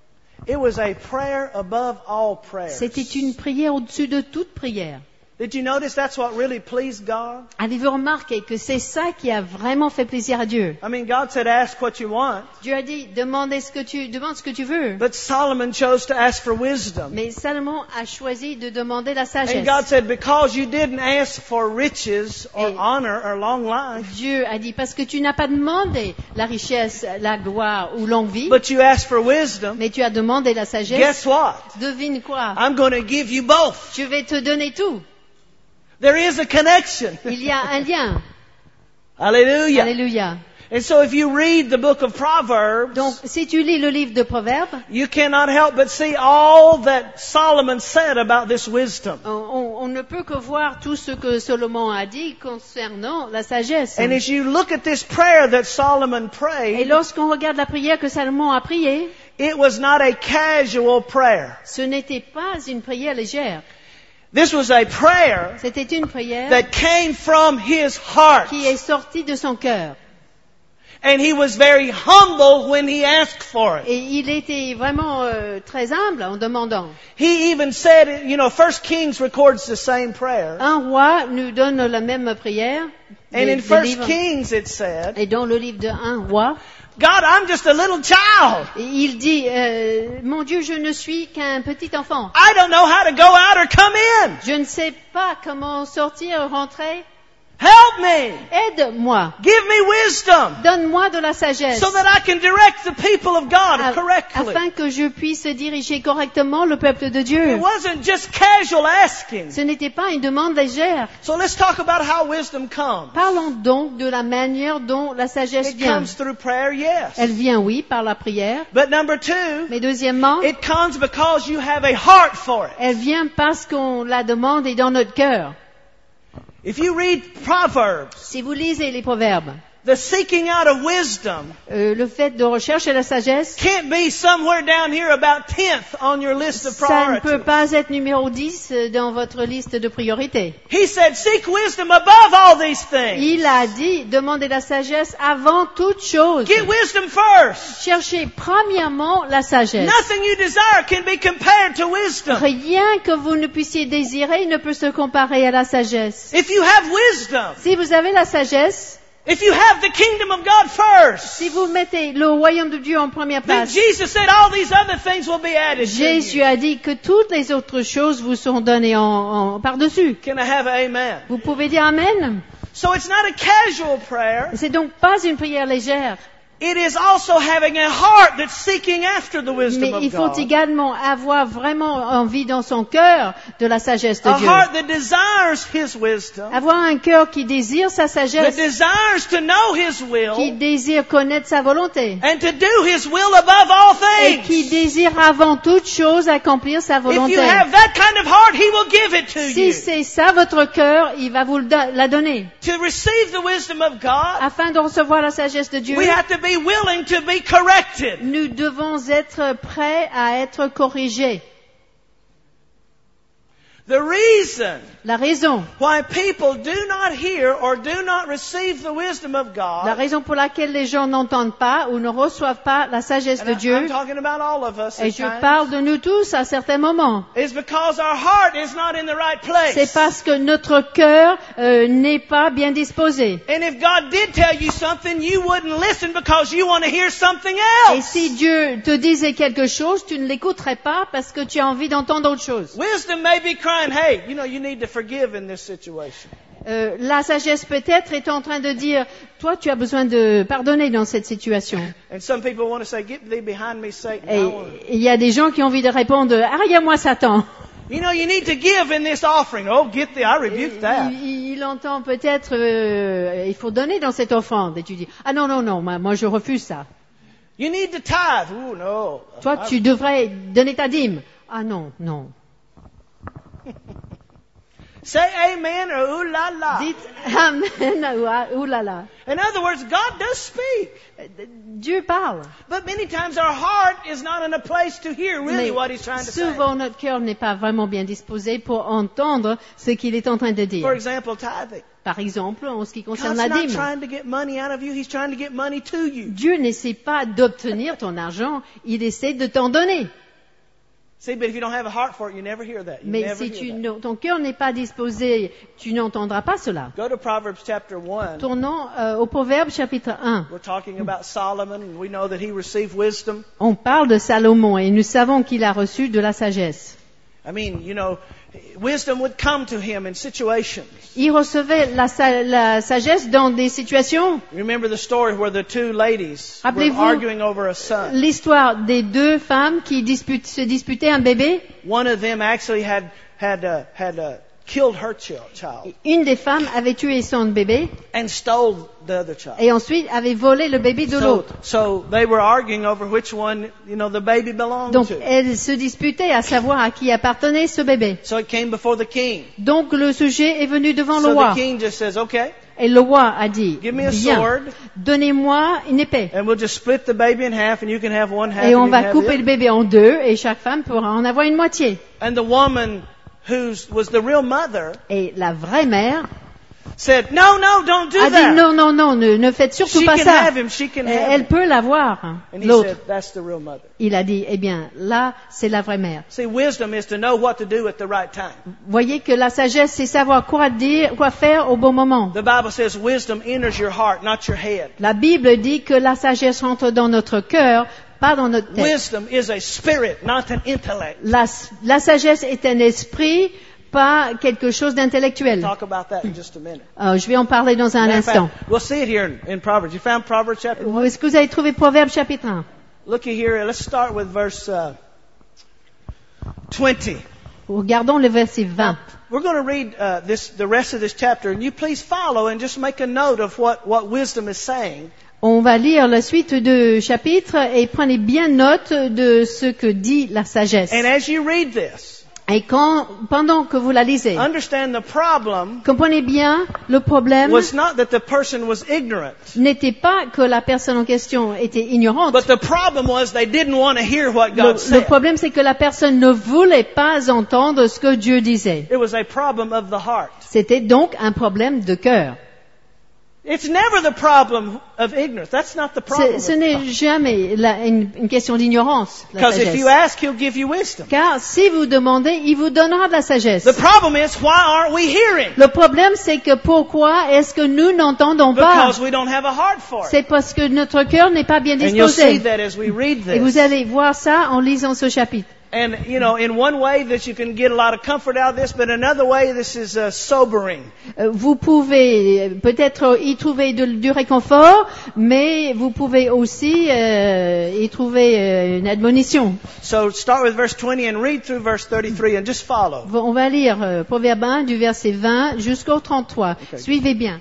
It was a prayer above all prayers. C'était une prière au-dessus de toute prière. Did you notice that's what really pleased God? Avez-vous remarqué que c'est ça qui a vraiment fait plaisir à Dieu? I mean, God said, ask what you want. Dieu a dit, demandez ce que tu, demande ce que tu veux. But Solomon chose to ask for wisdom. Mais Salomon a choisi de demander la And sagesse. God said, because you didn't ask for riches or Et- honor or long life, Dieu a dit, parce que tu n'as pas demandé la richesse, la gloire ou longue vie, but you asked for wisdom, mais tu as demandé la sagesse, guess what? devine quoi? I'm going to give you both. Je vais te donner tout. There is a connection. Il y a un lien. Hallelujah. Alléluia. And so if you read the book of Proverbs, Donc, si tu lis le livre de Proverbes, you cannot help but see all that Solomon said about this wisdom. on, on- on ne peut que voir tout ce que Salomon a dit concernant la sagesse. And as you look at this prayer that Solomon Et prayed, lorsqu'on regarde la prière que Salomon a priée, It was not a casual prayer. Ce n'était pas une prière légère. This was a prayer C'était une prière that came from his heart. qui est sortie de son cœur. And he was very humble when he asked for it. Et il était vraiment euh, très humble en demandant. He even said, you know, First Kings records the same prayer. Un roi nous donne la même prière. And des- in des First livres. Kings it said, Et dans le livre de un roi, God, I'm just a little child. et il dit, euh, mon Dieu, je ne suis qu'un petit enfant. I don't know how to go out or come in. Je ne sais pas comment sortir, rentrer. Help me. Aide-moi. Give me wisdom Donne-moi de la sagesse. so that I can direct the people of God a- correctly. Afin que je puisse diriger correctement le peuple de Dieu. It wasn't just casual asking. Ce n'était pas une demande légère. So let's talk about how wisdom comes. Parlons donc de la manière dont la sagesse It vient. comes through prayer, yes. Elle vient, oui, par la prière. But number two, Mais deuxièmement, it comes because you have a heart for it. elle vient parce qu'on la demande et dans notre cœur. If you read Proverbs, Si vous lisez les proverbes, the seeking out of wisdom euh, le fait de rechercher la sagesse, can't be somewhere down here about tenth on your list of ça ne peut priorities. pas être numéro dix dans votre liste de priorités. He said, seek wisdom above all these things. Il a dit, demandez la sagesse avant toute chose. Get wisdom first. Cherchez premièrement la sagesse. Nothing you desire can be compared to wisdom. Rien que vous ne puissiez désirer ne peut se comparer à la sagesse. If you have wisdom, Si vous avez la sagesse, if you have the kingdom of God first, si vous mettez le royaume de Dieu en première then place, Jesus said all these other things will be added to Jésus you. a dit que toutes les autres choses vous sont données en, en- par-dessus. Can I have an amen? Vous pouvez dire Amen? So it's not a casual prayer. C'est donc pas une prière légère, It is also having a heart that's seeking after the mais wisdom il of faut God. également avoir vraiment envie dans son cœur de la sagesse de A Dieu. heart that desires His wisdom, Avoir un cœur qui désire sa that sagesse, desires to know His qui will, désire connaître sa volonté, and to do His will above all et qui things. désire avant toute chose accomplir sa If volonté. you have that kind of heart, He will give it to Si you. c'est ça votre cœur, il va vous le do- la donner. To receive the wisdom of God, Afin de recevoir la sagesse de Dieu, we have to be willing to be corrected. nous devons être prêts à être corrigés. The reason La raison, why people do not hear or do not receive the wisdom of la God, raison pour laquelle les gens n'entendent pas ou ne reçoivent pas la sagesse and de I- I'm Dieu, talking about all of us et at je times, parle de nous tous à certains moments, is because our heart is not in the right place. c'est parce que notre cœur euh, n'est pas bien disposé. And if God did tell you something, you wouldn't listen because you want to hear something Et else. si Dieu te disait quelque chose, tu ne l'écouterais pas parce que tu as envie d'entendre autre chose. Wisdom may be crying, hey, you know, you need to forgive in this situation. Euh, la sagesse peut-être est en train de dire, toi tu as besoin de pardonner dans cette situation. And some people want to say, get thee behind me, Satan. Et I want- il y a des gens qui ont envie de répondre, arrière-moi Satan. You know, you need to give in this offering. Oh, get thee, I rebuke that. Il, il entend peut-être, euh, il faut donner dans cette offrande. Et tu dis, ah non, non, non, moi, moi je refuse ça. You need to tithe. Ooh, no. Toi tu devrais donner ta dîme. Ah non, non. Say amen or ooh la la. Dites Amen ou ah, ouh là là. In other words, God does speak. Dieu parle. But many times our heart is not in a place to hear really Mais what He's trying to say. souvent notre cœur n'est pas vraiment bien disposé pour entendre ce qu'il est en train de dire. For example, tithing. Par exemple, en ce qui concerne God's la not dîme. trying to get money out of you. He's trying to get money to you. Dieu n'essaie pas d'obtenir ton argent, il essaie de t'en donner. See, but if you don't have a heart for it, you never hear that. You Mais never si hear tu, that. ne- ton cœur n'est pas disposé, tu n'entendras pas cela. Go to Proverbs chapter one. Tournons euh, au Proverbe chapitre un. We're talking about Solomon, and we know that he received wisdom. On parle de Salomon et nous savons qu'il a reçu de la sagesse. I mean, you know, wisdom would come to him in situations. Il recevait la, sa- la sagesse dans des situations. Remember the story where the two ladies were Rappelez-vous arguing over a son. l'histoire des deux femmes qui disputent- se disputaient un bébé. One of them actually had had uh, had uh, killed her child Une des femmes avait tué son bébé and stole the other child. et ensuite avait volé le bébé de So, l'autre. so they were arguing over which one, you know, the baby belonged Donc to. elle se disputait à savoir à qui appartenait ce bébé. So it came before the king. Donc le sujet est venu devant le So the roi. king just says, okay, Et le roi a dit, give me a bien, sword donnez-moi une épée. and we'll just split the baby in half and you can have one half Et and on you va can have couper it. le bébé en deux et chaque femme pourra en avoir une moitié. And the woman who was the real mother Et la vraie mère said, no, no, don't do a dit that. non, non, non, ne, ne faites surtout She pas can ça. have him, she can Et have Elle him. peut l'avoir, And he l'autre. said, that's the real mother. Il a dit, eh bien, là, c'est la vraie mère. See, wisdom is to know what to do at the right time. Voyez que la sagesse, c'est savoir quoi dire, quoi faire au bon moment. The Bible says wisdom enters your heart, not your head. La Bible dit que la sagesse rentre dans notre cœur, pas dans notre tête. Wisdom is a spirit, not an intellect. La, la sagesse est un esprit, pas quelque chose d'intellectuel. Talk about that in just a minute. Euh, je vais en parler dans un Matter of instant. fact, we'll see it here in, in Proverbs. You found Proverbs chapter one? Est-ce que vous avez trouvé Proverbe chapitre un? Look at here. Let's start with verse uh, twenty. Regardons le verset vingt. We're going to read uh, this, the rest of this chapter, and you please follow and just make a note of what, what wisdom is saying. On va lire la suite du chapitre et prenez bien note de ce que dit la sagesse. And as you read this, Et quand, pendant que vous la lisez, understand the problem comprenez bien, le problème was not that the person was ignorant, n'était pas que la personne en question était ignorante. but the problem was they didn't want to hear what Le, God le said. problème, c'est que la personne ne voulait pas entendre ce que Dieu disait. It was a problem of the heart. C'était donc un problème de cœur. It's never the problem of ignorance. That's not the problem. Ce n'est jamais la- une, une question d'ignorance, la Because if sagesse. you ask, He'll give you wisdom. Car si vous demandez, il vous donnera de la sagesse. The problem is, why aren't we hearing? Le problème, c'est que pourquoi est-ce que nous n'entendons pas? Because we don't have a heart for it. C'est parce que notre cœur n'est pas bien And you'll see disposé. that as we read Et vous this. allez voir ça en lisant ce chapitre. And, you know, in one way that you can get a lot of comfort out of this, but another way this is uh, sobering. Euh, Vous pouvez euh, peut-être y trouver de- du réconfort, mais vous pouvez aussi euh, y trouver euh, une admonition. So start with verse twenty and read through verse thirty-three and just follow. On va lire euh, Proverbe un du verset vingt jusqu'au trente-trois. Okay. Suivez bien.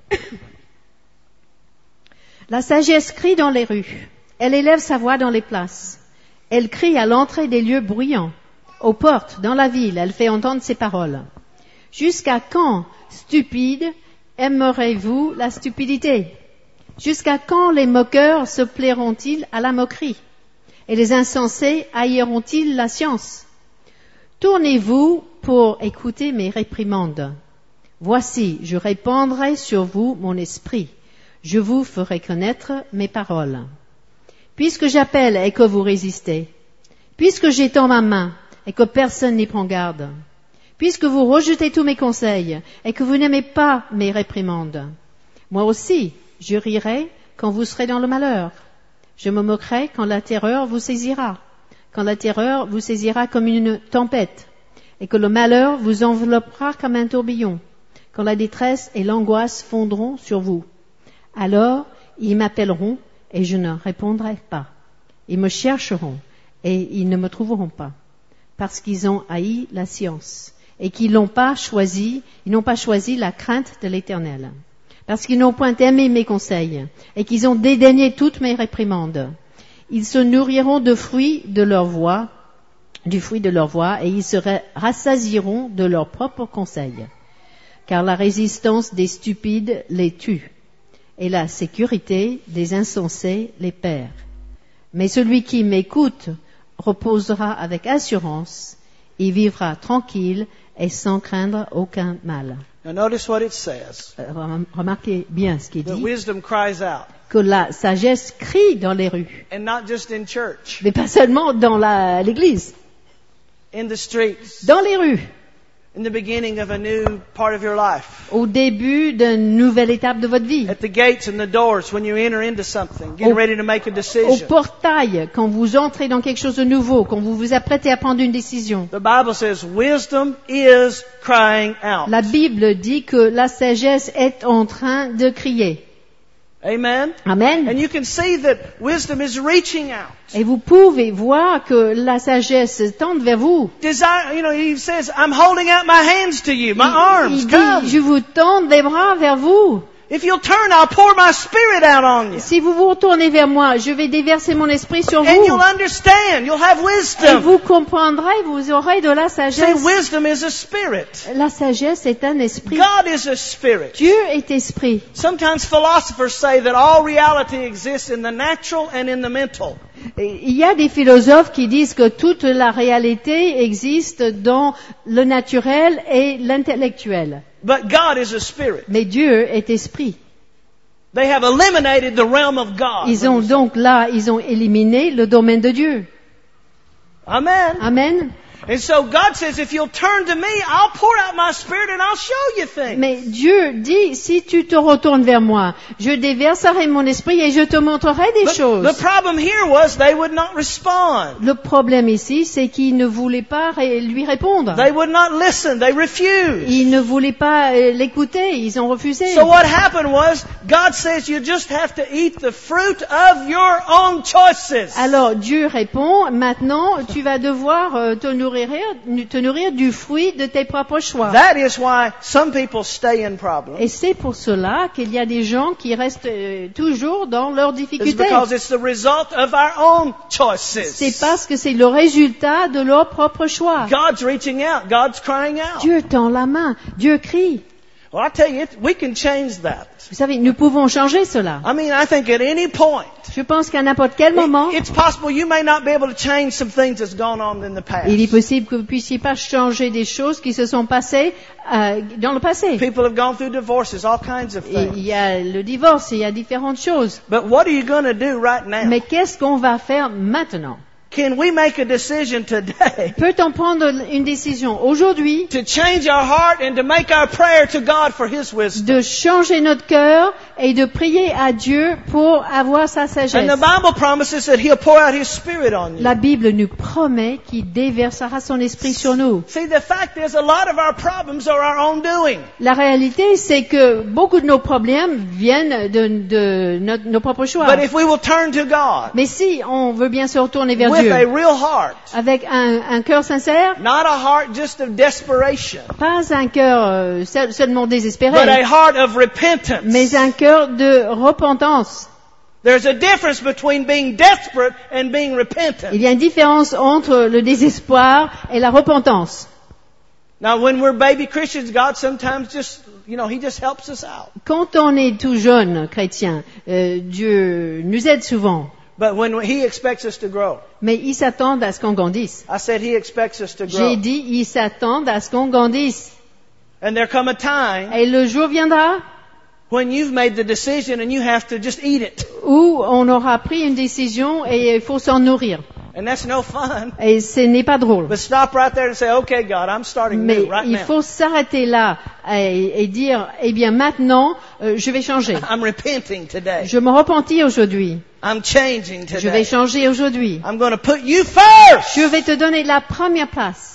La sagesse crie dans les rues. Elle élève sa voix dans les places. Elle crie à l'entrée des lieux bruyants. Aux portes, dans la ville, elle fait entendre ses paroles. Jusqu'à quand, stupides, aimerez-vous la stupidité? Jusqu'à quand les moqueurs se plairont-ils à la moquerie? Et les insensés haïront-ils la science? Tournez-vous pour écouter mes réprimandes. Voici, je répandrai sur vous mon esprit. Je vous ferai connaître mes paroles. Puisque j'appelle et que vous résistez, puisque j'étends ma main et que personne n'y prend garde, puisque vous rejetez tous mes conseils et que vous n'aimez pas mes réprimandes, moi aussi, je rirai quand vous serez dans le malheur. Je me moquerai quand la terreur vous saisira, quand la terreur vous saisira comme une tempête, et que le malheur vous enveloppera comme un tourbillon, quand la détresse et l'angoisse fondront sur vous. Alors, ils m'appelleront et je ne répondrai pas. Ils me chercheront et ils ne me trouveront pas, parce qu'ils ont haï la science et qu'ils n'ont pas choisi, ils n'ont pas choisi la crainte de l'Éternel, parce qu'ils n'ont point aimé mes conseils et qu'ils ont dédaigné toutes mes réprimandes. Ils se nourriront de fruits de leur voix, du fruit de leur voix, et ils se rassasieront de leurs propres conseils. Car la résistance des stupides les tue, et la sécurité des insensés les perd. Mais celui qui m'écoute reposera avec assurance, il vivra tranquille et sans craindre aucun mal. Now notice what it says. Euh, Remarquez bien ce qu'il That dit, wisdom cries out. que la sagesse crie dans les rues, And not just in church. mais pas seulement dans la- l'église, In the streets. dans les rues, In the beginning of a new part of your life. au début d'une nouvelle étape de votre vie, At the gates and the doors when you enter into something. Getting Au- ready to make a au decision. portail, quand vous entrez dans quelque chose de nouveau, quand vous vous apprêtez à prendre une décision. The Bible says wisdom is crying out. La Bible dit que la sagesse est en train de crier. Amen? Amen. And you can see that wisdom is reaching out. Et vous pouvez voir que la sagesse tend vers vous. Desire, you know, he says, I'm holding out my hands to you, my Il, arms, il come. dit, je vous tends les bras vers vous. If you'll turn, I'll pour my spirit out on you. Si vous vous retournez vers moi, je vais déverser mon esprit sur And vous. you'll understand, you'll have Et wisdom. vous comprendrez, vous aurez de la See, sagesse. wisdom is a spirit. La sagesse est un esprit. God is a spirit. Dieu est esprit. Sometimes philosophers say that all reality exists in the natural and in the mental. Et il y a des philosophes qui disent que toute la réalité existe dans le naturel et l'intellectuel. But God is a spirit. Mais Dieu est esprit. They have eliminated the realm of God. Ils ont donc là, ils ont éliminé le domaine de Dieu. Amen. Amen. And so God says, if you'll turn to me, I'll pour out my spirit and I'll show you things. Mais Dieu dit, si tu te retournes vers moi, je déverserai mon esprit et je te montrerai des But choses. the problem here was they would not respond. Le problème ici, c'est qu'ils ne voulaient pas ré- lui répondre. They would not listen. They refused. Ils ne voulaient pas euh, l'écouter, ils ont refusé. So what happened was, God says you just have to eat the fruit of your own choices. Alors Dieu répond, maintenant tu vas devoir euh, te nourrir, te nourrir du fruit de tes propres choix. That is why some people stay in problems. Et c'est pour cela qu'il y a des gens qui restent euh, toujours dans leurs It's difficultés. because it's the result of our own choices. C'est parce que c'est le résultat de leurs propres choix. God's reaching out. God's crying out. Dieu tend la main, Dieu crie. Well, I tell you, it- we can change that. Vous savez, nous pouvons changer cela. I mean, I think at any point, Je pense qu'à n'importe quel moment, it- it's possible you may not be able to change some things that's gone on in the past. il est possible que vous ne puissiez pas changer des choses qui se sont passées euh, dans le passé. People have gone through divorces, all kinds of Et il things. y a le divorce, il y a différentes choses. But what are you going to do right now? Mais qu'est-ce qu'on va faire maintenant? Can we make a decision today Peut-on prendre une décision aujourd'hui to change our heart and to make our prayer to God for His wisdom? de changer notre cœur et de prier à Dieu pour avoir sa And sagesse? the Bible promises that He'll pour out His Spirit on you. La Bible nous promet qu'il déversera son esprit sur nous. See, the fact is a lot of our problems are our own doing. La réalité, c'est que beaucoup de nos problèmes viennent de, de notre- nos propres choix. But if we will turn to God Mais si on veut bien se retourner vers with Dieu a real heart, avec un, un cœur sincère, not a heart just of desperation, pas un cœur euh, seul- seulement but désespéré, a heart of repentance. mais un cœur de repentance. There's a difference between being desperate and being repentant. Il y a une différence entre le désespoir et la repentance. Now, when we're baby Christians, God sometimes just, you know, He just helps us out. Quand on est tout jeune chrétien, euh, Dieu nous aide souvent, But when He expects us to grow, mais il s'attend à ce qu'on grandisse. I said He expects us to J'ai grow. dit, il s'attend à ce qu'on grandisse. And there come a time Et le jour viendra when you've made the decision and you have to just eat it. où on aura pris une décision et il faut s'en nourrir. And that's no fun. Et ce n'est pas drôle. But stop right there and say, okay, God, I'm starting Mais new right il now. faut s'arrêter là et, et dire, eh bien maintenant, euh, je vais changer. I'm repenting today. Je me repentis aujourd'hui. I'm changing Je vais today. changer aujourd'hui. I'm going to put you first. Je vais te donner la première place.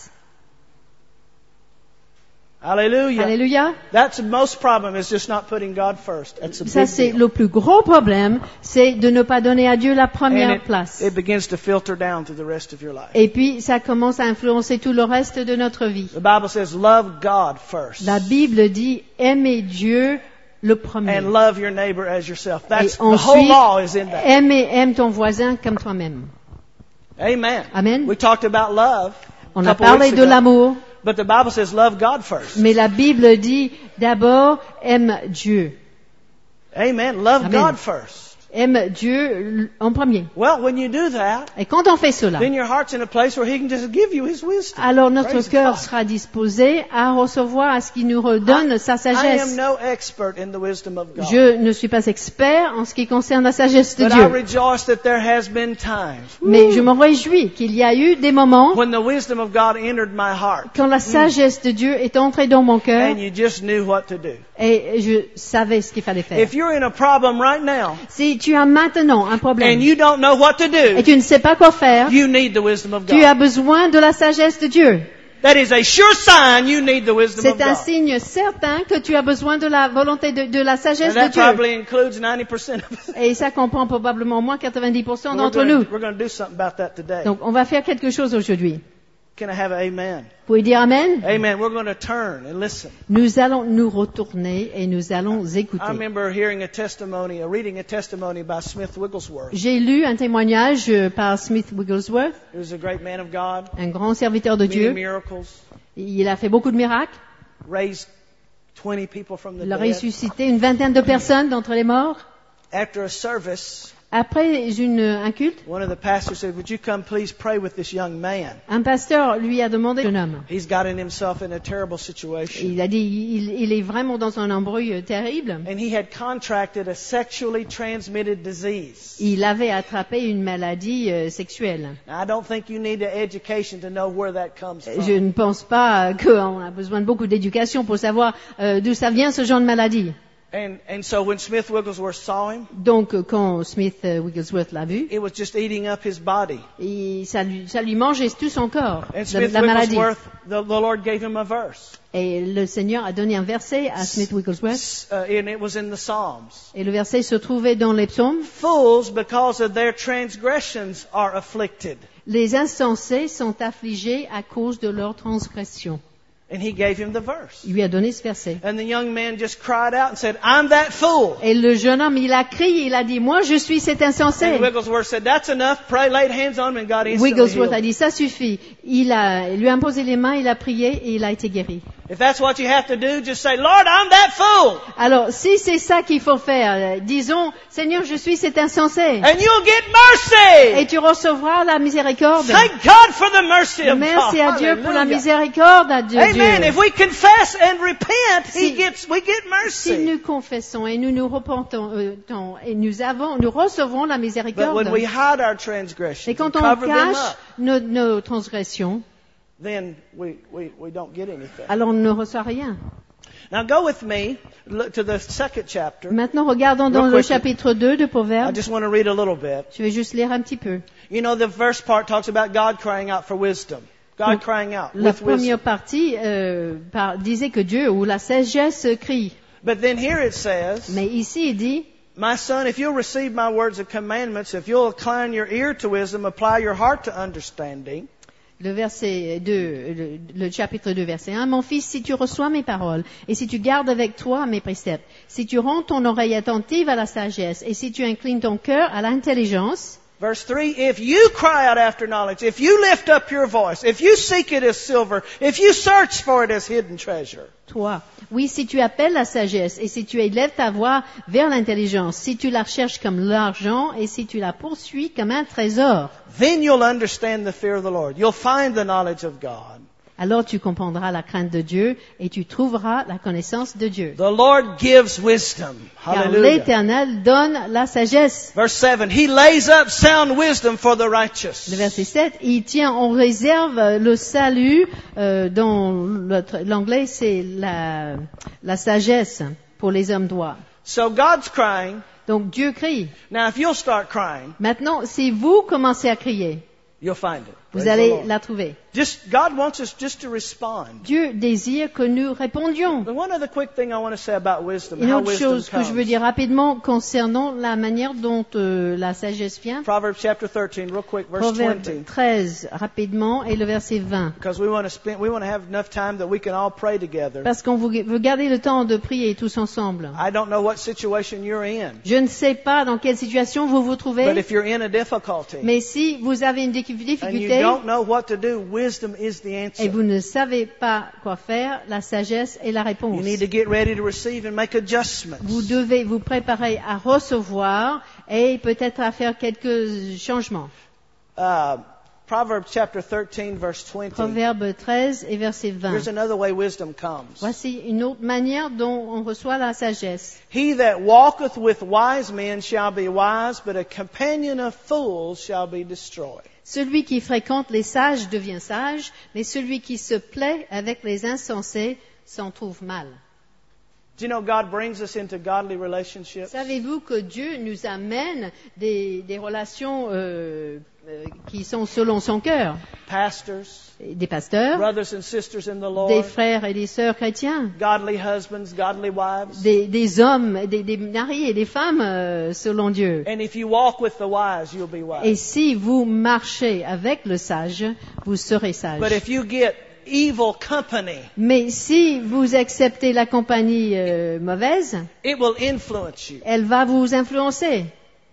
Hallelujah. Alléluia. That's the most problem is just not putting God first. That's a Ça, big c'est deal. le plus gros problème, c'est de ne pas donner à Dieu la And première it, place. it begins to filter down through the rest of your life. Et puis, ça commence à influencer tout le reste de notre vie. The Bible says, love God first. La Bible dit, aimez Dieu le premier. And love your neighbor as yourself. Et That's the whole ensuite, law is in that. aime, aime ton voisin comme toi-même. Amen. Amen. We talked about love On a a couple parlé weeks de ago. l'amour, But the Bible says love God first. mais la Bible dit d'abord aime Dieu. Amen. Love Amen. God first. Aime Dieu en premier. Well, when you do that, Et quand on fait cela, then your heart's in a place where He can just give you His wisdom. alors notre Praise cœur God. sera disposé à recevoir, à ce qu'il nous redonne sa I am sagesse. no expert in the wisdom of God. Je ne suis pas expert en ce qui concerne la sagesse de But I Dieu. rejoice that there has been times Mais je me réjouis qu'il y a eu des moments when the wisdom of God entered my heart quand la sagesse de Dieu est entrée dans mon cœur and you just knew what to do. et je savais ce qu'il fallait faire. If you're in a problem right now Si tu as maintenant un and problème you don't know what to et do, tu ne sais pas quoi faire, you need the wisdom of tu as God. besoin de la sagesse de Dieu. That is a sure sign you need the wisdom of C'est un God. signe certain que tu as besoin de la volonté de, de la sagesse And de that Dieu. probably includes ninety percent of us. Et ça comprend probablement au moins quatre-vingt-dix pour cent We're d'entre gonna, nous. we're going to do something about that today. Donc on va faire quelque chose aujourd'hui. Can I have an amen? Vous pouvez dire Amen? Amen. We're going to turn and listen. Nous allons nous retourner et nous allons I écouter. remember hearing a testimony, uh, reading a testimony by Smith Wigglesworth. J'ai lu un témoignage euh, par Smith Wigglesworth, He was a great man of God, un grand serviteur de many Dieu. miracles, Il a fait beaucoup de miracles. raised twenty people from the Il a dead. ressuscité une vingtaine de personnes d'entre les morts. After a service, Après une, un culte, one of the pastors said, "Would you come please pray with this young man? un pasteur lui a demandé, jeune homme, He's gotten himself in a terrible situation." il a dit, il, il est vraiment dans un embrouille euh, terrible. And he had contracted a sexually transmitted disease. Il avait attrapé une maladie euh, sexuelle. Now, I don't think you need an education to know where that comes from. Je ne pense pas qu'on a besoin de beaucoup d'éducation pour savoir euh, d'où ça vient ce genre de maladie. And, and so when Smith Wigglesworth saw him, Donc euh, quand Smith euh, Wigglesworth l'a vu, it was just eating up his body. il- ça, lui, ça lui mangeait tout son corps, And la, Smith la maladie. Wigglesworth, the, the Lord gave him a verse. Et le Seigneur a donné un verset à Smith Wigglesworth. Uh, and it was in the Psalms. Et le verset se trouvait dans les psaumes. Fools, because of their transgressions, are afflicted. Les insensés sont affligés à cause de leurs transgressions. And he gave him the verse. Il lui a donné ce verset. And the young man just cried out and said, "I'm that fool." Et le jeune homme, il a crié, il a dit, moi je suis cet insensé. And Wigglesworth said, "That's enough. Pray, laid hands on him, and God instantly Wigglesworth a healed him." dit, ça suffit. Il a, il lui a imposé les mains, il a prié et il a été guéri. If that's what you have to do, just say, "Lord, I'm that fool." Alors, si c'est ça qu'il faut faire, euh, disons, Seigneur, je suis cet insensé. And you'll get mercy. Et tu recevras la miséricorde. Thank God for the mercy of God. Merci à Dieu pour la Hallelujah. miséricorde à Dieu. Amen. If we confess and repent, Si- He gets, we get Si mercy. nous confessons et nous nous repentons euh, tant, et nous avons, nous recevrons la But miséricorde. when we hide our transgressions Et quand and on cover them cache up, nos, nos transgressions, then we, we, we don't get anything. alors on ne reçoit rien. Now go with me look to the second chapter. Maintenant, regardons dans Real le quickly. chapitre deux de I Proverbes. just want to read a little bit. Je vais juste lire un petit peu. You know, the first part talks about God crying out for wisdom. God Donc, crying out La with première wisdom. partie euh, par- disait que Dieu, ou la sagesse, crie. But then here it says, Mais ici, il dit, "My son, if you'll receive my words and commandments, if you'll incline your ear to wisdom, apply your heart to understanding, le verset deux, le, le chapitre deux, verset un, mon fils, si tu reçois mes paroles, et si tu gardes avec toi mes préceptes, si tu rends ton oreille attentive à la sagesse, et si tu inclines ton cœur à l'intelligence, Verse three, if you cry out after knowledge, if you lift up your voice, if you seek it as silver, if you search for it as hidden treasure. toi. Oui, si tu appelles la sagesse, et si tu élèves ta voix vers l'intelligence, si tu la recherches comme l'argent, et si tu la poursuis comme un trésor, Then you'll understand the fear of the Lord. You'll find the knowledge of God. alors tu comprendras la crainte de Dieu, et tu trouveras la connaissance de Dieu. The Lord gives wisdom. Car Hallelujah. l'Éternel donne la sagesse. Verse seven, He lays up sound wisdom for the righteous. Le verset sept, il tient en réserve le salut, euh, dans l'autre- l'anglais c'est la, la sagesse pour les hommes droits. So God's crying. Donc Dieu crie. Now if you'll start crying, Maintenant, si vous commencez à crier, you'll find it. vous Praise the allez Lord. la trouver. Just, God wants us just to respond. Dieu désire que nous répondions. And one other quick thing I want to say about wisdom, Une how autre wisdom chose que je veux comes. dire rapidement concernant la manière dont euh, la sagesse vient. Proverbs chapter thirteen, real quick, verse Proverbe twenty. treize, rapidement, et le verset vingt. Because we want to spend, we want to have enough time that we can all pray together. Parce qu'on veut veut garder le temps de prier tous ensemble. I don't know what situation you're in, Je ne sais pas dans quelle situation vous vous but trouvez, if you're in a difficulty mais si vous avez une and you difficulté don't know what to do, wisdom is the et answer. vous ne savez pas quoi faire, la sagesse est la réponse. You need to get ready to receive and make adjustments. Vous devez vous préparer à recevoir et peut-être à faire quelques changements. Uh, Proverbs chapter thirteen, verse twenty. Proverbe treize et verset vingt. Here's another way wisdom comes. Voici une autre manière dont on reçoit la sagesse. He that walketh with wise men shall be wise, but a companion of fools shall be destroyed. Celui qui fréquente les sages devient sage, mais celui qui se plaît avec les insensés s'en trouve mal. Do you know God brings us into godly relationships? Savez-vous que Dieu nous amène des, des relations euh, euh, qui sont selon son cœur? Pastors, Des pasteurs, brothers and sisters in the des Lord, frères et des sœurs chrétiens, godly husbands, godly wives. des, des hommes, des, des mariés et des femmes euh, selon Dieu. And if you walk with the wise, you'll be Et wise. si vous marchez avec le sage, vous serez sage. But if you get evil company, Mais si vous acceptez la compagnie euh, mauvaise, it will influence you. elle va vous influencer.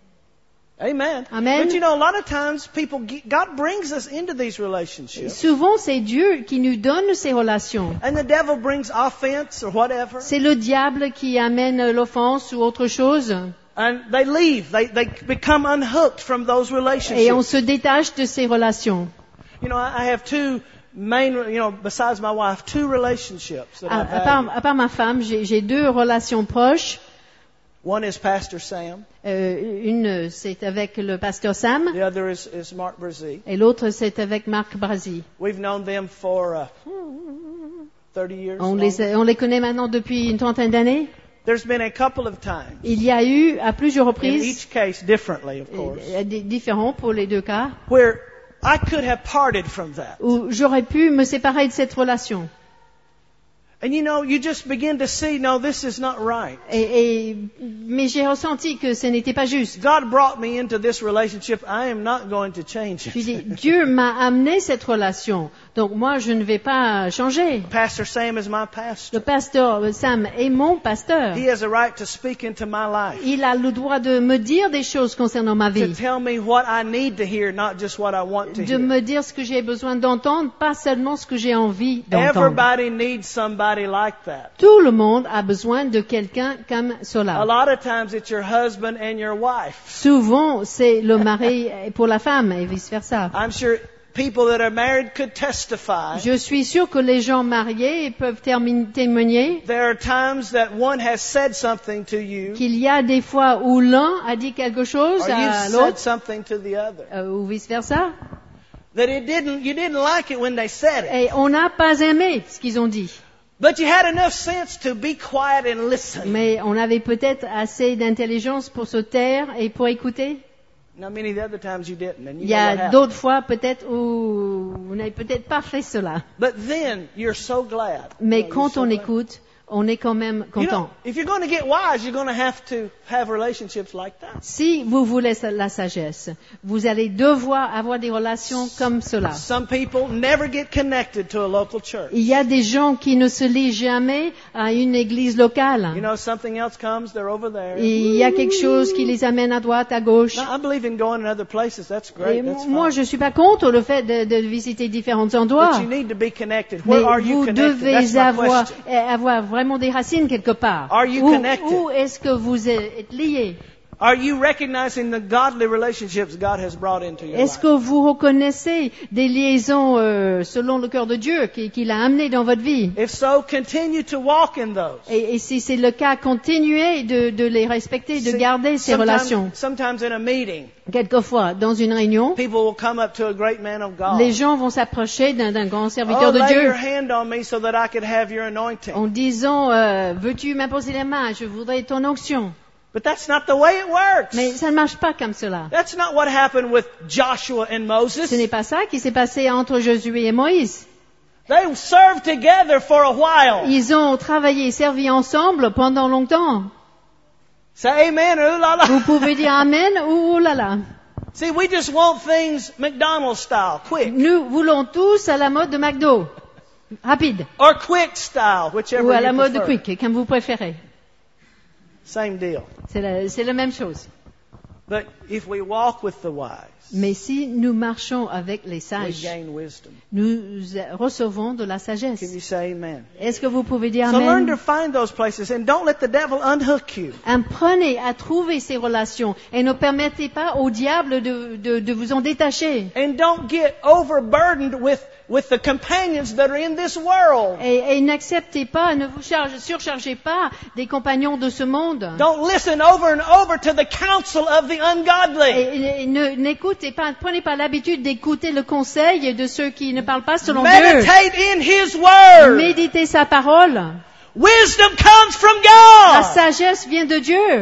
Amen. Amen. But you know, a lot of times people, get, God brings us into these relationships. Souvent, c'est Dieu qui nous donne ces relations. And the devil brings offense or whatever. C'est le diable qui amène l'offense ou autre chose. And they leave. They, they become unhooked from those Et on relationships. se détache de ces relations. You know, I I have two main, you know, besides my wife, two relationships that À, I à part, value. à part ma femme, j'ai j'ai deux relations proches. One is Pastor Sam. Euh, une, c'est avec le pasteur Sam, The other is, is Mark Brzee. et l'autre, c'est avec Marc Brasi. We've known them for uh, thirty years. On les, longer. on les connaît maintenant depuis une trentaine d'années. There's been a couple of times, Il y a eu, à plusieurs in reprises, each case differently, of course, euh, des- différents pour les deux cas, where I could have parted from that. où j'aurais pu me séparer de cette relation. And you know, you just begin to see, no, this is not right. Et, et, mais j'ai ressenti que ce n'était pas juste. God brought me into this relationship. I am not going to change Je dis, it. Dieu m'a amené cette relation, donc moi je ne vais pas changer. Pastor Sam is my Le pastor. pasteur Sam est mon pasteur. He has a right to speak into my life, Il a le droit de me dire des choses concernant ma to vie, tell me what I need to hear, not just what I want to de hear. me dire ce que j'ai besoin d'entendre, pas seulement ce que j'ai envie d'entendre. Everybody needs somebody like that. Tout le monde a besoin de quelqu'un comme A cela. lot of times it's your husband and your wife. Souvent, c'est le mari pour la femme et vice-versa. I'm sure people that are married could testify. Je suis sûre que les gens mariés peuvent terminer- témoigner There are times that one has said something to you, qu'il y a des fois où l'un a dit quelque chose or you've à said l'autre, something to the other, euh, ou vice-versa, that it didn't, you didn't like it when they said it. et on n'a pas aimé ce qu'ils ont dit. But you had enough sense to be quiet and listen. Mais on avait peut-être assez d'intelligence pour se taire et pour écouter. Now, many of the other times you didn't, and you Il y know what a happened. d'autres fois peut-être où vous n'avez peut-être pas fait cela. But then you're so glad. Mais You know, quand you're so on glad. écoute, on est quand même You know, content. if you're going to get wise, you're going to have to have relationships like that. Si vous voulez la sagesse, vous allez devoir avoir des relations comme cela. Some people never get connected to a local church. Il y a des gens qui ne se lient jamais à une église locale. You know, something else comes, they're over there. Il y a quelque chose qui les amène à droite, à gauche. Now, I believe in going in other places. That's Et great. That's moi, fine. je suis pas contre le fait de, de visiter différents endroits. But you need to be connected. Mais Where are you vous connected? That's devez my avoir, question. eh, avoir vraiment des racines quelque part. Are you Où, connected? où est-ce que vous êtes liés? Are you recognizing the godly relationships God has brought into your Est-ce life? que vous reconnaissez des liaisons euh, selon le cœur de Dieu qui- qu'il a amené dans votre vie? If so, continue to walk in those. Et, et si c'est le cas, continuez de, de les respecter, de See, garder ces sometimes- relations. Sometimes in a meeting, Quelquefois, dans une réunion, people will come up to a great man of God. les gens vont s'approcher d'un d'un grand serviteur Oh, de lay Dieu your hand on me so that I could have your anointing. en disant euh, veux-tu m'imposer la main? Je voudrais ton onction. But that's not the way it works. Mais ça ne marche pas comme cela. That's not what happened with Joshua and Moses. Ce n'est pas ça qui s'est passé entre Josué et Moïse. They served together for a while. Ils ont travaillé et servi ensemble pendant longtemps. Say amen or ooh la la. Vous pouvez dire amen ou oh là là. See, we just want things McDonald's style, quick. Nous voulons tous à la mode de McDo. Rapide. Or quick style, whichever Ou à la you mode de prefer. quick, comme vous préférez. Same deal. C'est la, c'est la même chose. But if we walk with the wise, Mais si nous marchons avec les we sages, gain wisdom. nous recevons de la Can you sagesse. say amen? Est-ce que vous pouvez dire So learn amen? to find those places and don't let the devil unhook you. Apprenez à trouver ces relations et ne permettez pas au diable de, de, de vous en détacher. And don't get overburdened with, with the companions that are in this world. Et, et n'acceptez pas, ne vous charge, surchargez pas des compagnons de ce monde. Don't listen over and over to the counsel of the ungodly. Et, et ne, n'écoutez pas, prenez pas l'habitude d'écouter le conseil de ceux qui ne parlent pas selon Dieu. Meditate in His Word. Méditez sa parole. Wisdom comes from La God. sagesse vient de Dieu.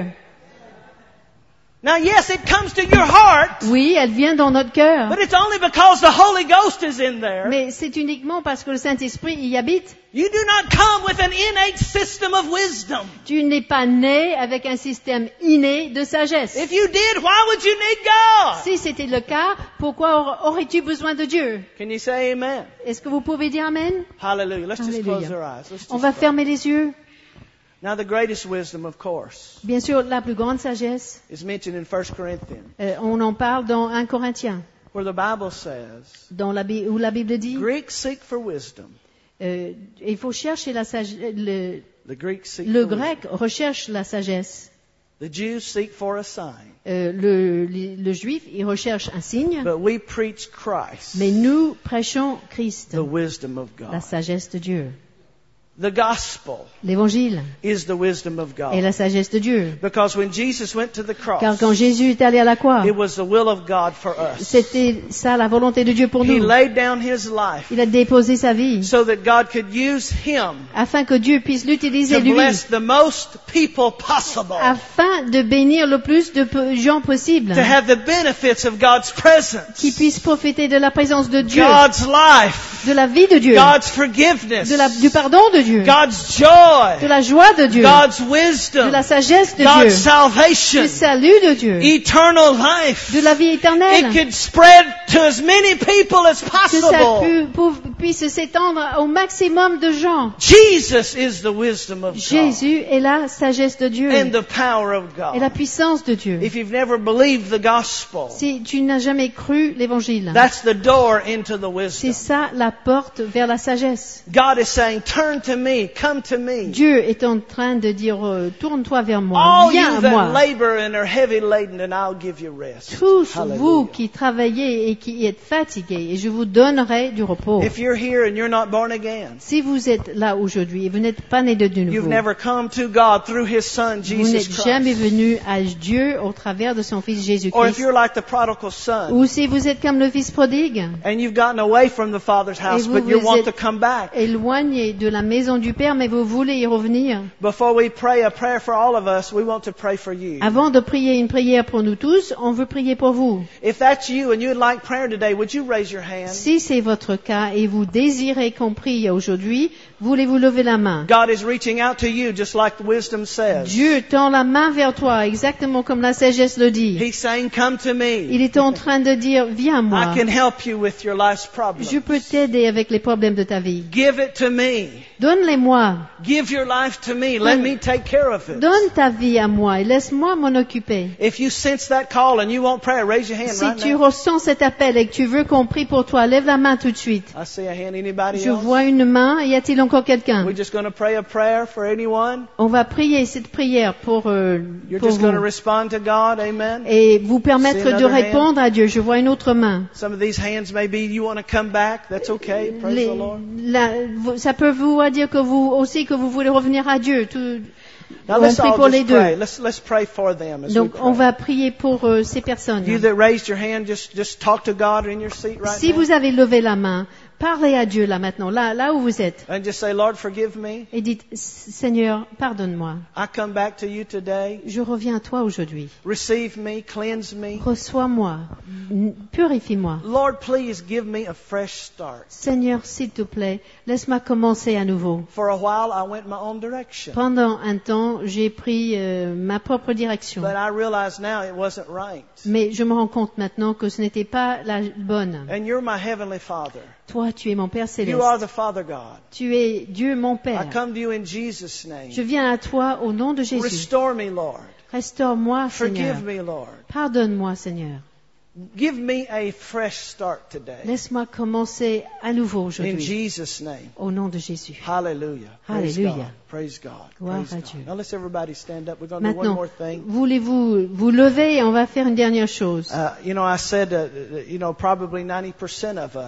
Now, yes, it comes to your heart, Oui, elle vient dans notre cœur. but it's only because the Holy Ghost is in there. Mais c'est uniquement parce que le Saint-Esprit y habite. You do not come with an innate system of wisdom. Tu n'es pas né avec un système inné de sagesse. If you did, why would you need God? Si c'était le cas, pourquoi aurais-tu besoin de Dieu? Can you say amen? Est-ce que vous pouvez dire Amen? Hallelujah. Let's just Hallelujah. close our eyes. Let's On just va pray. fermer les yeux. Now, the greatest wisdom, of course, Bien sûr, la plus grande sagesse, is mentioned in First Corinthians, euh, on en parle dans un Corinthiens, where the Bible says, dans la, Bi- où la Bible dit, Greeks seek for wisdom. euh, il faut chercher la sagesse. Le, The Greeks seek le for wisdom. grec recherche la sagesse. The Jews seek for a sign. Euh, le, le, le juif, il recherche un signe. But we preach Christ, Mais nous prêchons Christ, the wisdom of la God. sagesse de Dieu. The gospel L'évangile is the wisdom of est God. la sagesse de Dieu. Because when Jesus went to the Car cross, quand Jésus est allé à la croix, it was the will of God for us. c'était ça la volonté de Dieu pour He nous. laid down His life Il a déposé sa vie so that God could use Him afin que Dieu puisse l'utiliser to lui, bless the most people possible, afin de bénir le plus de pe- gens possible, to have the benefits of God's presence, qui puissent profiter de la présence de Dieu, God's life, de la vie de Dieu, God's forgiveness, de la, du pardon de Dieu, God's de joy, la joie de Dieu, God's de wisdom, la sagesse de God's Dieu, salvation, du salut de Dieu, eternal life. de la vie It éternelle, could spread to as many people as que ça possible. pu- pou- puisse s'étendre au maximum de gens. Jesus is the wisdom of God Jésus est la sagesse de Dieu and the power of et la God. puissance de Dieu. If you've never believed the gospel, Si tu n'as jamais cru l'évangile, that's the door into the c'est wisdom. ça la porte vers la sagesse. God is saying, turn to me, come to me. Dieu est en train de dire, euh, tourne-toi vers moi, All viens you à that moi. labor and are heavy laden, and I'll give you rest. Tous vous Hallelujah. qui travaillez et qui êtes fatigués, et je vous donnerai du repos. If you're here and you're not born again, Si vous êtes là aujourd'hui et vous n'êtes pas né de you've nouveau, never come to God through His Son, vous Jesus n'êtes jamais Christ. venu à Dieu au travers de son Fils Or if Jésus-Christ, you're like the prodigal son, ou si vous êtes comme le Fils prodigue, and you've gotten away from the Father's house, vous but you vous want êtes- to come back. éloigné de la maison du Père, mais vous voulez y revenir. Before we pray a prayer for all of us, we want to pray for you. Avant de prier une prière pour nous tous, on veut prier pour vous. If that's you and you'd like prayer today, would you raise your hand? Si c'est votre cas et vous désirez qu'on prie aujourd'hui, voulez-vous lever la main? God is reaching out to you just like the wisdom says. Dieu tend la main vers toi, exactement comme la sagesse le dit. He's saying, come to me. Il est en train de dire, viens à moi. I can help you with your life's problems. Je peux t'aider avec les problèmes de ta vie. Give it to me. Donne-les-moi. Give your life to me. Let me take care of it. Donne ta vie à moi et laisse-moi m'en occuper. If you sense that call and you want prayer, raise your hand Si right tu now. ressens cet appel et que tu veux qu'on prie pour toi, lève la main tout de suite. I see a hand. Anybody Je else? vois une main. Y a-t-il encore quelqu'un? We're just going to pray a prayer for anyone. On va prier cette prière pour, euh, You're pour just going to vous. respond to God. Amen. Et vous permettre See de another hand? répondre à Dieu. Je vois une autre main. Some of these hands may be you want to come back. That's okay. Praise Les- the Lord. la- vous- ça peut vouloir dire que vous aussi que vous voulez revenir à Dieu. Tout- Now on let's prie all pour les just deux. pray. Let's let's pray for them as we Donc on pray. va prier pour euh, ces personnes. You that raised your hand, just just talk to God in your seat right Si now, vous avez levé la main, parlez à Dieu là maintenant, là, là où vous êtes, and just say, Lord, forgive me. et dites, Seigneur, pardonne-moi. I come back to you today. Je reviens à toi aujourd'hui. Receive me, cleanse me. Reçois-moi, n- purifie-moi. Lord, please give me a fresh start. Seigneur, s'il te plaît, laisse-moi commencer à nouveau. For a while, I went my own direction, Pendant un temps, j'ai pris euh, ma propre direction. but I realize now it wasn't right. Mais je me rends compte maintenant que ce n'était pas la bonne. And you're my heavenly Father. Toi, tu es mon Père You are céleste. the Father God. Tu es Dieu, mon I Père. come to you in Jesus' name. Je viens à toi au nom de Jésus. Restore me, Lord. Restaure-moi, Seigneur. Forgive me, Lord. Pardonne-moi, Seigneur. Give me a fresh start today. Laisse-moi commencer à nouveau In aujourd'hui. Jesus' name. Au nom de Jésus. Hallelujah. Praise Hallelujah. God. Praise God. Gloire Praise à God. Dieu. Now let's everybody stand up. We're going to do one Maintenant, more thing. voulez-vous vous lever et on va faire une dernière chose. Uh, you know, I said, uh, you know, probably ninety percent of us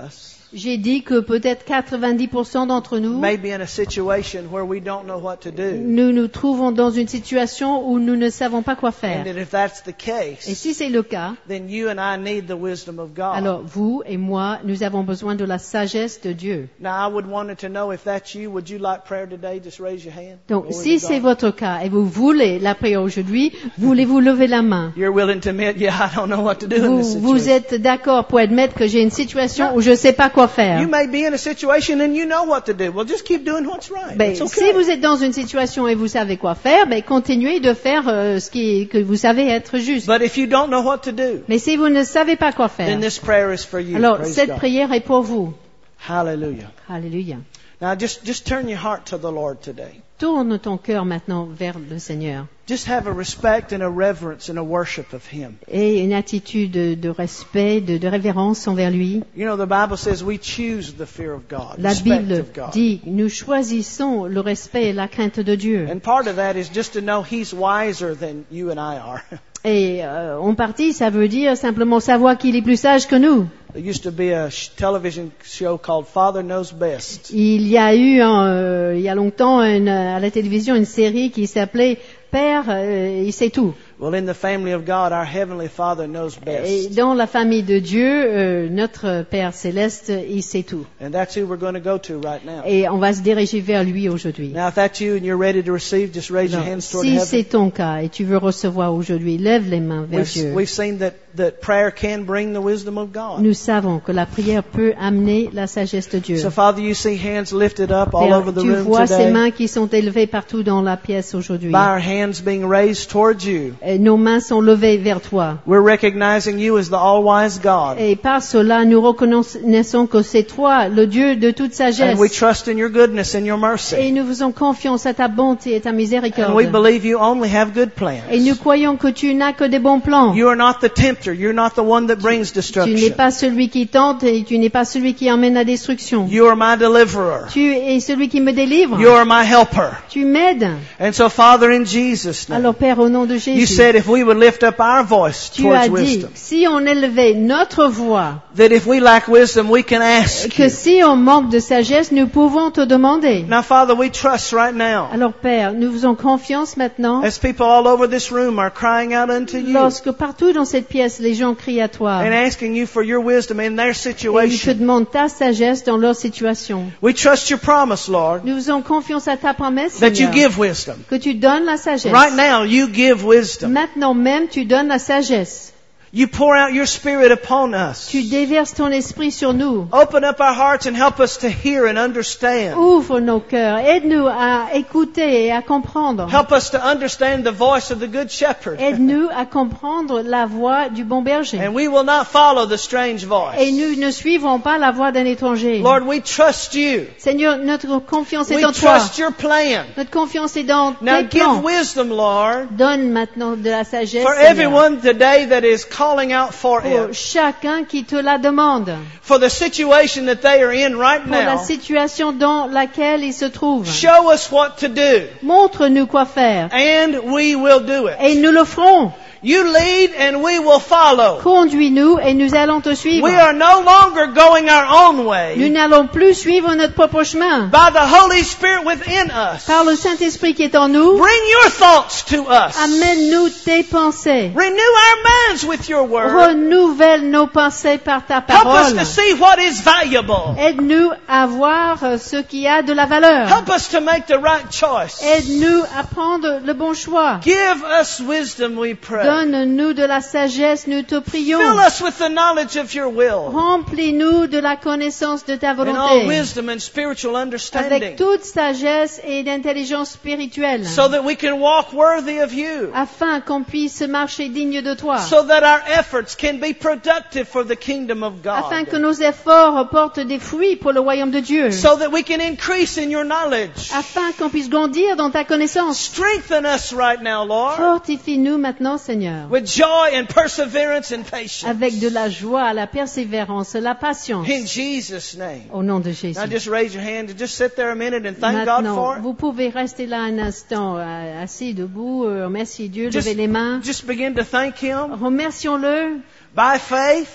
J'ai dit que peut-être quatre-vingt-dix pour cent d'entre nous, may be in a situation where we don't know what to do. nous nous trouvons dans une situation où nous ne savons pas quoi faire. And that if that's the Et case, si c'est le cas, then you and I need the wisdom of God. alors vous et moi, nous avons besoin de la sagesse de Dieu. Now, I would want to know if that's you. Would you like prayer today? Just raise your hand. Donc, Glory si to c'est God. votre cas et vous voulez la prière aujourd'hui, voulez-vous lever la main? You're willing to admit, yeah, I don't know what to do in Vous, this vous situation. êtes d'accord pour admettre que j'ai une situation où je ne sais pas quoi faire. You may be in a situation and you know what to do. Well, just keep doing what's right. Ben, It's si okay. vous êtes dans une situation et vous savez quoi faire, ben, continuez de faire euh, ce qui, que vous savez être juste. But if you don't know what to do, Mais si vous ne savez pas quoi faire, then this prayer is for you. alors Praise cette God. prière est pour vous. Hallelujah. Alléluia. Now, just, just turn your heart to the Lord today. Tourne ton cœur maintenant vers le Seigneur Just have a respect and a reverence and a worship of Him. et une attitude de, de respect, de, de révérence envers lui. You know, the Bible says we choose the fear of God, La respect Bible of God. dit, nous choisissons le respect et la crainte de Dieu. And part of that is just to know He's wiser than you and I are. Et euh, en partie, ça veut dire simplement savoir qu'il est plus sage que nous. There used to be a sh- television show called Father Knows Best. Il y a eu, euh, il y a longtemps, une, à la télévision, une série qui s'appelait Père, euh, il sait tout. Well, in the family of God, our Heavenly Father knows Et best. dans la famille de Dieu, euh, notre Père céleste, il sait tout. And that's who we're going to go to right now. Et on va se diriger vers lui aujourd'hui. Now, if that's you and you're ready to receive, just raise your Alors, hands toward si heaven. c'est ton cas et tu veux recevoir aujourd'hui, lève les mains vers We've, Dieu. we've seen that, that prayer can bring the wisdom of God. Nous savons que la prière peut amener la sagesse de Dieu. So, Father, you see hands lifted up all Père, over the tu room vois ces today. mains qui sont élevées partout dans la pièce aujourd'hui. By our hands being raised towards you, Et nos mains sont levées vers toi. we're recognizing you as the all-wise God. Et par cela, nous reconnaissons que c'est toi, le Dieu de toute sagesse. And we trust in your goodness and your Et mercy. nous faisons confiance à ta bonté et ta And we miséricorde. believe you only have good Et nous plans. croyons que tu n'as que des bons plans. You are not the tempter. You're not the one that brings Tu n'es destruction. pas celui qui tente et tu n'es pas celui qui emmène la destruction. You are my deliverer. Tu es celui qui me délivre. You are my helper. Tu m'aides. And so, Father, in Jesus' name, Alors Père, au nom de you Jésus, said if we would lift up our voice tu as towards dit, wisdom, si on élevait notre voix, that if we lack wisdom, we can ask que you. si on manque de sagesse, nous pouvons te demander. Now, Father, we trust right now, Alors Père, nous faisons confiance maintenant, as people all over this room are crying out unto you lorsque partout dans cette pièce, les gens crient à toi. and asking you for your wisdom in their Et ils te situation. demandent ta sagesse dans leur situation. We trust your promise, Lord, Nous faisons confiance à ta promesse, that you Seigneur, give wisdom. que tu donnes la sagesse. Right now, you give wisdom. Maintenant même, tu donnes la sagesse. You pour out your Spirit upon us. Tu déverses ton esprit sur nous. Open up our hearts and help us to hear and understand. Ouvre nos cœurs. Aide-nous à écouter et à comprendre. Help us to understand the voice of the Good Shepherd. Aide-nous à comprendre la voix du bon berger. And we will not follow the strange Et voice. nous ne suivrons pas la voix d'un étranger. Lord, we trust you. Seigneur, notre confiance est We en toi. trust your plan. Notre confiance est dans Now tes plans. give wisdom, Lord, Donne maintenant de la sagesse, for Seigneur, everyone today that is calling out for pour it, chacun qui te la demande, for the situation that they are in right pour la now. situation dans laquelle il se trouve. Show us what to do, Montre-nous quoi faire. and we will do it. Et nous le ferons. You lead, and we will follow. Conduis-nous et nous allons te suivre. We are no longer going our own Nous way. n'allons plus suivre notre propre chemin. By the Holy Spirit within us, Par le Saint-Esprit qui est en nous, bring your thoughts to us. amène-nous tes pensées. Renew our minds with your word. Renouvelle nos pensées par ta Help us parole. to see what is valuable. Aide-nous à voir euh, ce qui a de la valeur. Help us to make the right choice. Aide-nous à prendre le bon choix. Give us wisdom, we pray. Donne-nous de la sagesse, nous te prions. Fill us with the knowledge of your will Remplis-nous de la connaissance de ta and all volonté. wisdom and spiritual understanding Avec toute sagesse et d'intelligence spirituelle. so that we can walk worthy of you, Afin qu'on puisse marcher digne de toi. so that our efforts can be productive for the kingdom of Afin que God, nos efforts portent des fruits pour le royaume de Dieu. so that we can increase in your knowledge. Afin qu'on puisse grandir dans ta connaissance. Strengthen us right now, Lord, Fortifie-nous maintenant, Seigneur. with joy and perseverance and patience. Avec de la joie, la persévérance, la patience. In Jesus' name. Au nom de Jésus. Now just raise your hand and just sit there a minute and thank God Maintenant, for it. vous pouvez rester là un instant, euh, assis, debout, euh, remercier Dieu, Just- levez les mains. Just begin to thank Him Remercions-le by faith.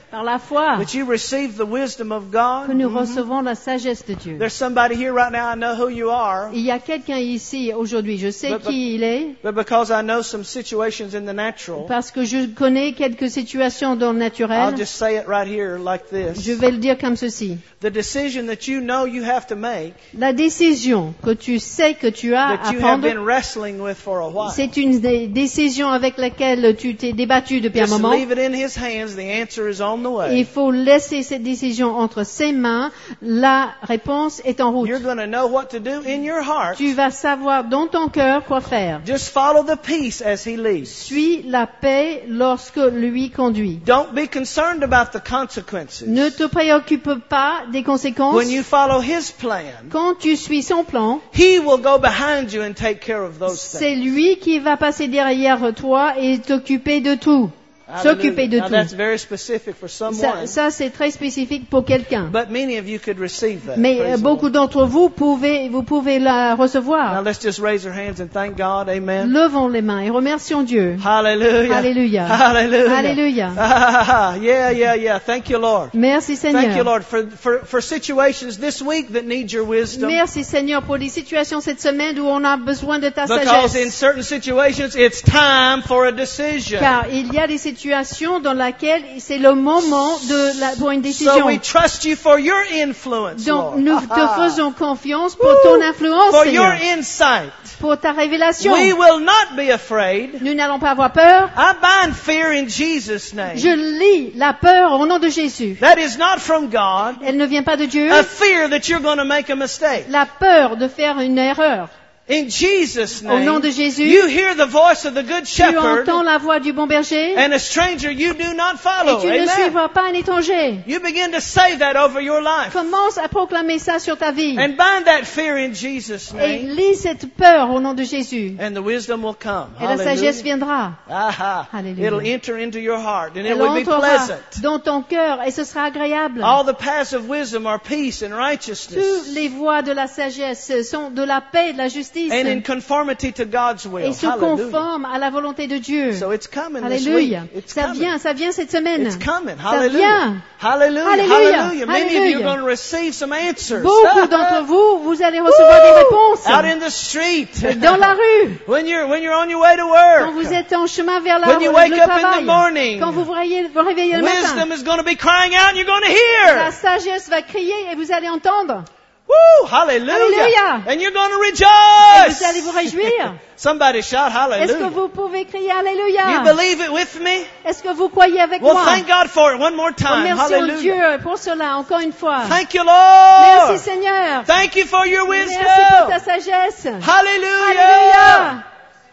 par la foi, that you receive the wisdom of God. que nous Mhm. recevons la sagesse de Dieu. There's somebody here right now, I know who you are, Il y a quelqu'un ici aujourd'hui, je sais But- but- qui il est, but because I know some situations in the natural, parce que je connais quelques situations dans le I'll naturel, just say it right here like this. je vais le dire comme ceci. The decision that you know you have to make, La décision que tu sais que tu as that à you have prendre, been wrestling with for a while. c'est une des décisions avec laquelle tu t'es débattu depuis un Just moment. leave it in His hands. The answer is on the Il way. faut laisser cette décision entre ses mains. La réponse est en route. You're going to know what to do in your heart. Tu vas savoir dans ton cœur quoi faire. Just follow the peace as He leads. Suis la paix lorsque lui conduit. Don't be concerned about the consequences. Ne te préoccupe pas des conséquences. When you follow His plan, Quand tu suis son plan, He will go behind you and take care of those c'est things. lui qui va passer derrière toi et t'occuper de tout. S'occuper de Hallelujah. Now that's tout. very specific for Ça, someone, ça, c'est très spécifique pour quelqu'un. but many of you could receive that. Mais Praise euh, the beaucoup Lord. d'entre vous pouvez, vous pouvez la Now recevoir. let's just raise our hands and thank God. Amen. Levons les mains et remercions Dieu. Hallelujah. Hallelujah. Hallelujah. Alléluia. yeah, yeah, yeah. Thank you, Lord. Merci Thank you, Seigneur. Lord, for, for, for situations this week that need your wisdom. Merci Seigneur pour des situations cette semaine où on a besoin de ta Because in sagesse. certain situations, it's time for a decision. Car il y a des situations dans lesquelles c'est le moment de la, pour une So décision. we trust you for your influence, Donc Lord. nous te faisons confiance pour ton influence For your Seigneur, insight. pour ta révélation. We will not be afraid. Nous n'allons pas avoir peur. I bind fear in Jesus' name. Je lis la peur au nom de Jésus. That is not from God. Elle ne vient pas de Dieu. A fear that you're going to make a mistake. La peur de faire une erreur. In Jesus' Au nom name, de Jésus, you hear the voice of the good tu shepherd, entends la voix du bon berger and a stranger you do not et follow. tu ne Amen. suivras pas un étranger. You begin to say that over your life. Commence à proclamer ça sur ta vie. And bind that fear in Jesus' Et name. lis cette peur au nom de Jésus. And the wisdom will come. Et la sagesse Hallelujah. viendra. Aha. Hallelujah. It'll enter into your heart and it Elle will be entrera pleasant. dans ton cœur et ce sera agréable. All the paths of wisdom are peace and Toutes righteousness les voies de la sagesse sont de la paix et de la justice and in conformity to God's will. et se Hallelujah. conforment à la volonté de Dieu. So it's coming this week. Alléluia. It's Ça coming. vient, ça vient cette semaine. It's coming. Ça Hallelujah. vient. Hallelujah. Hallelujah. Hallelujah. Many of you Hallelujah. are going to receive some answers. Beaucoup d'entre vous, vous allez recevoir des réponses Out in the street. dans la rue. When you're when you're on your way to Quand vous work. êtes en chemin vers la, When you le wake up in the travail, morning. quand vous vous réveillez, vous réveillez le matin, Wisdom is going to be crying out and you're going to la hear. sagesse va crier et vous allez entendre. Woo! Hallelujah. Hallelujah. And you're going to Et rejoice. vous allez vous réjouir. Somebody shout Est-ce que hallelujah. vous pouvez crier You Alléluia? believe it with me? Est-ce que vous croyez avec Well, moi? thank God for it one more time. Remercions Hallelujah. Dieu pour cela, encore une fois. Thank you, Merci Lord. Seigneur. Thank you for your Merci pour ta wisdom. sagesse. Hallelujah. Alléluia.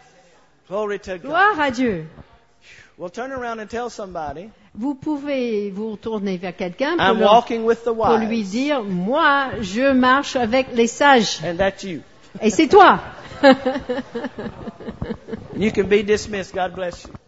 Glory to God. Gloire à Dieu. Well, turn around and tell somebody, Vous pouvez vous retourner vers quelqu'un pour, I'm leur- walking with the pour lui wise. dire, moi, je marche avec les sages. And that's you. Et c'est toi. You can be dismissed. God bless you.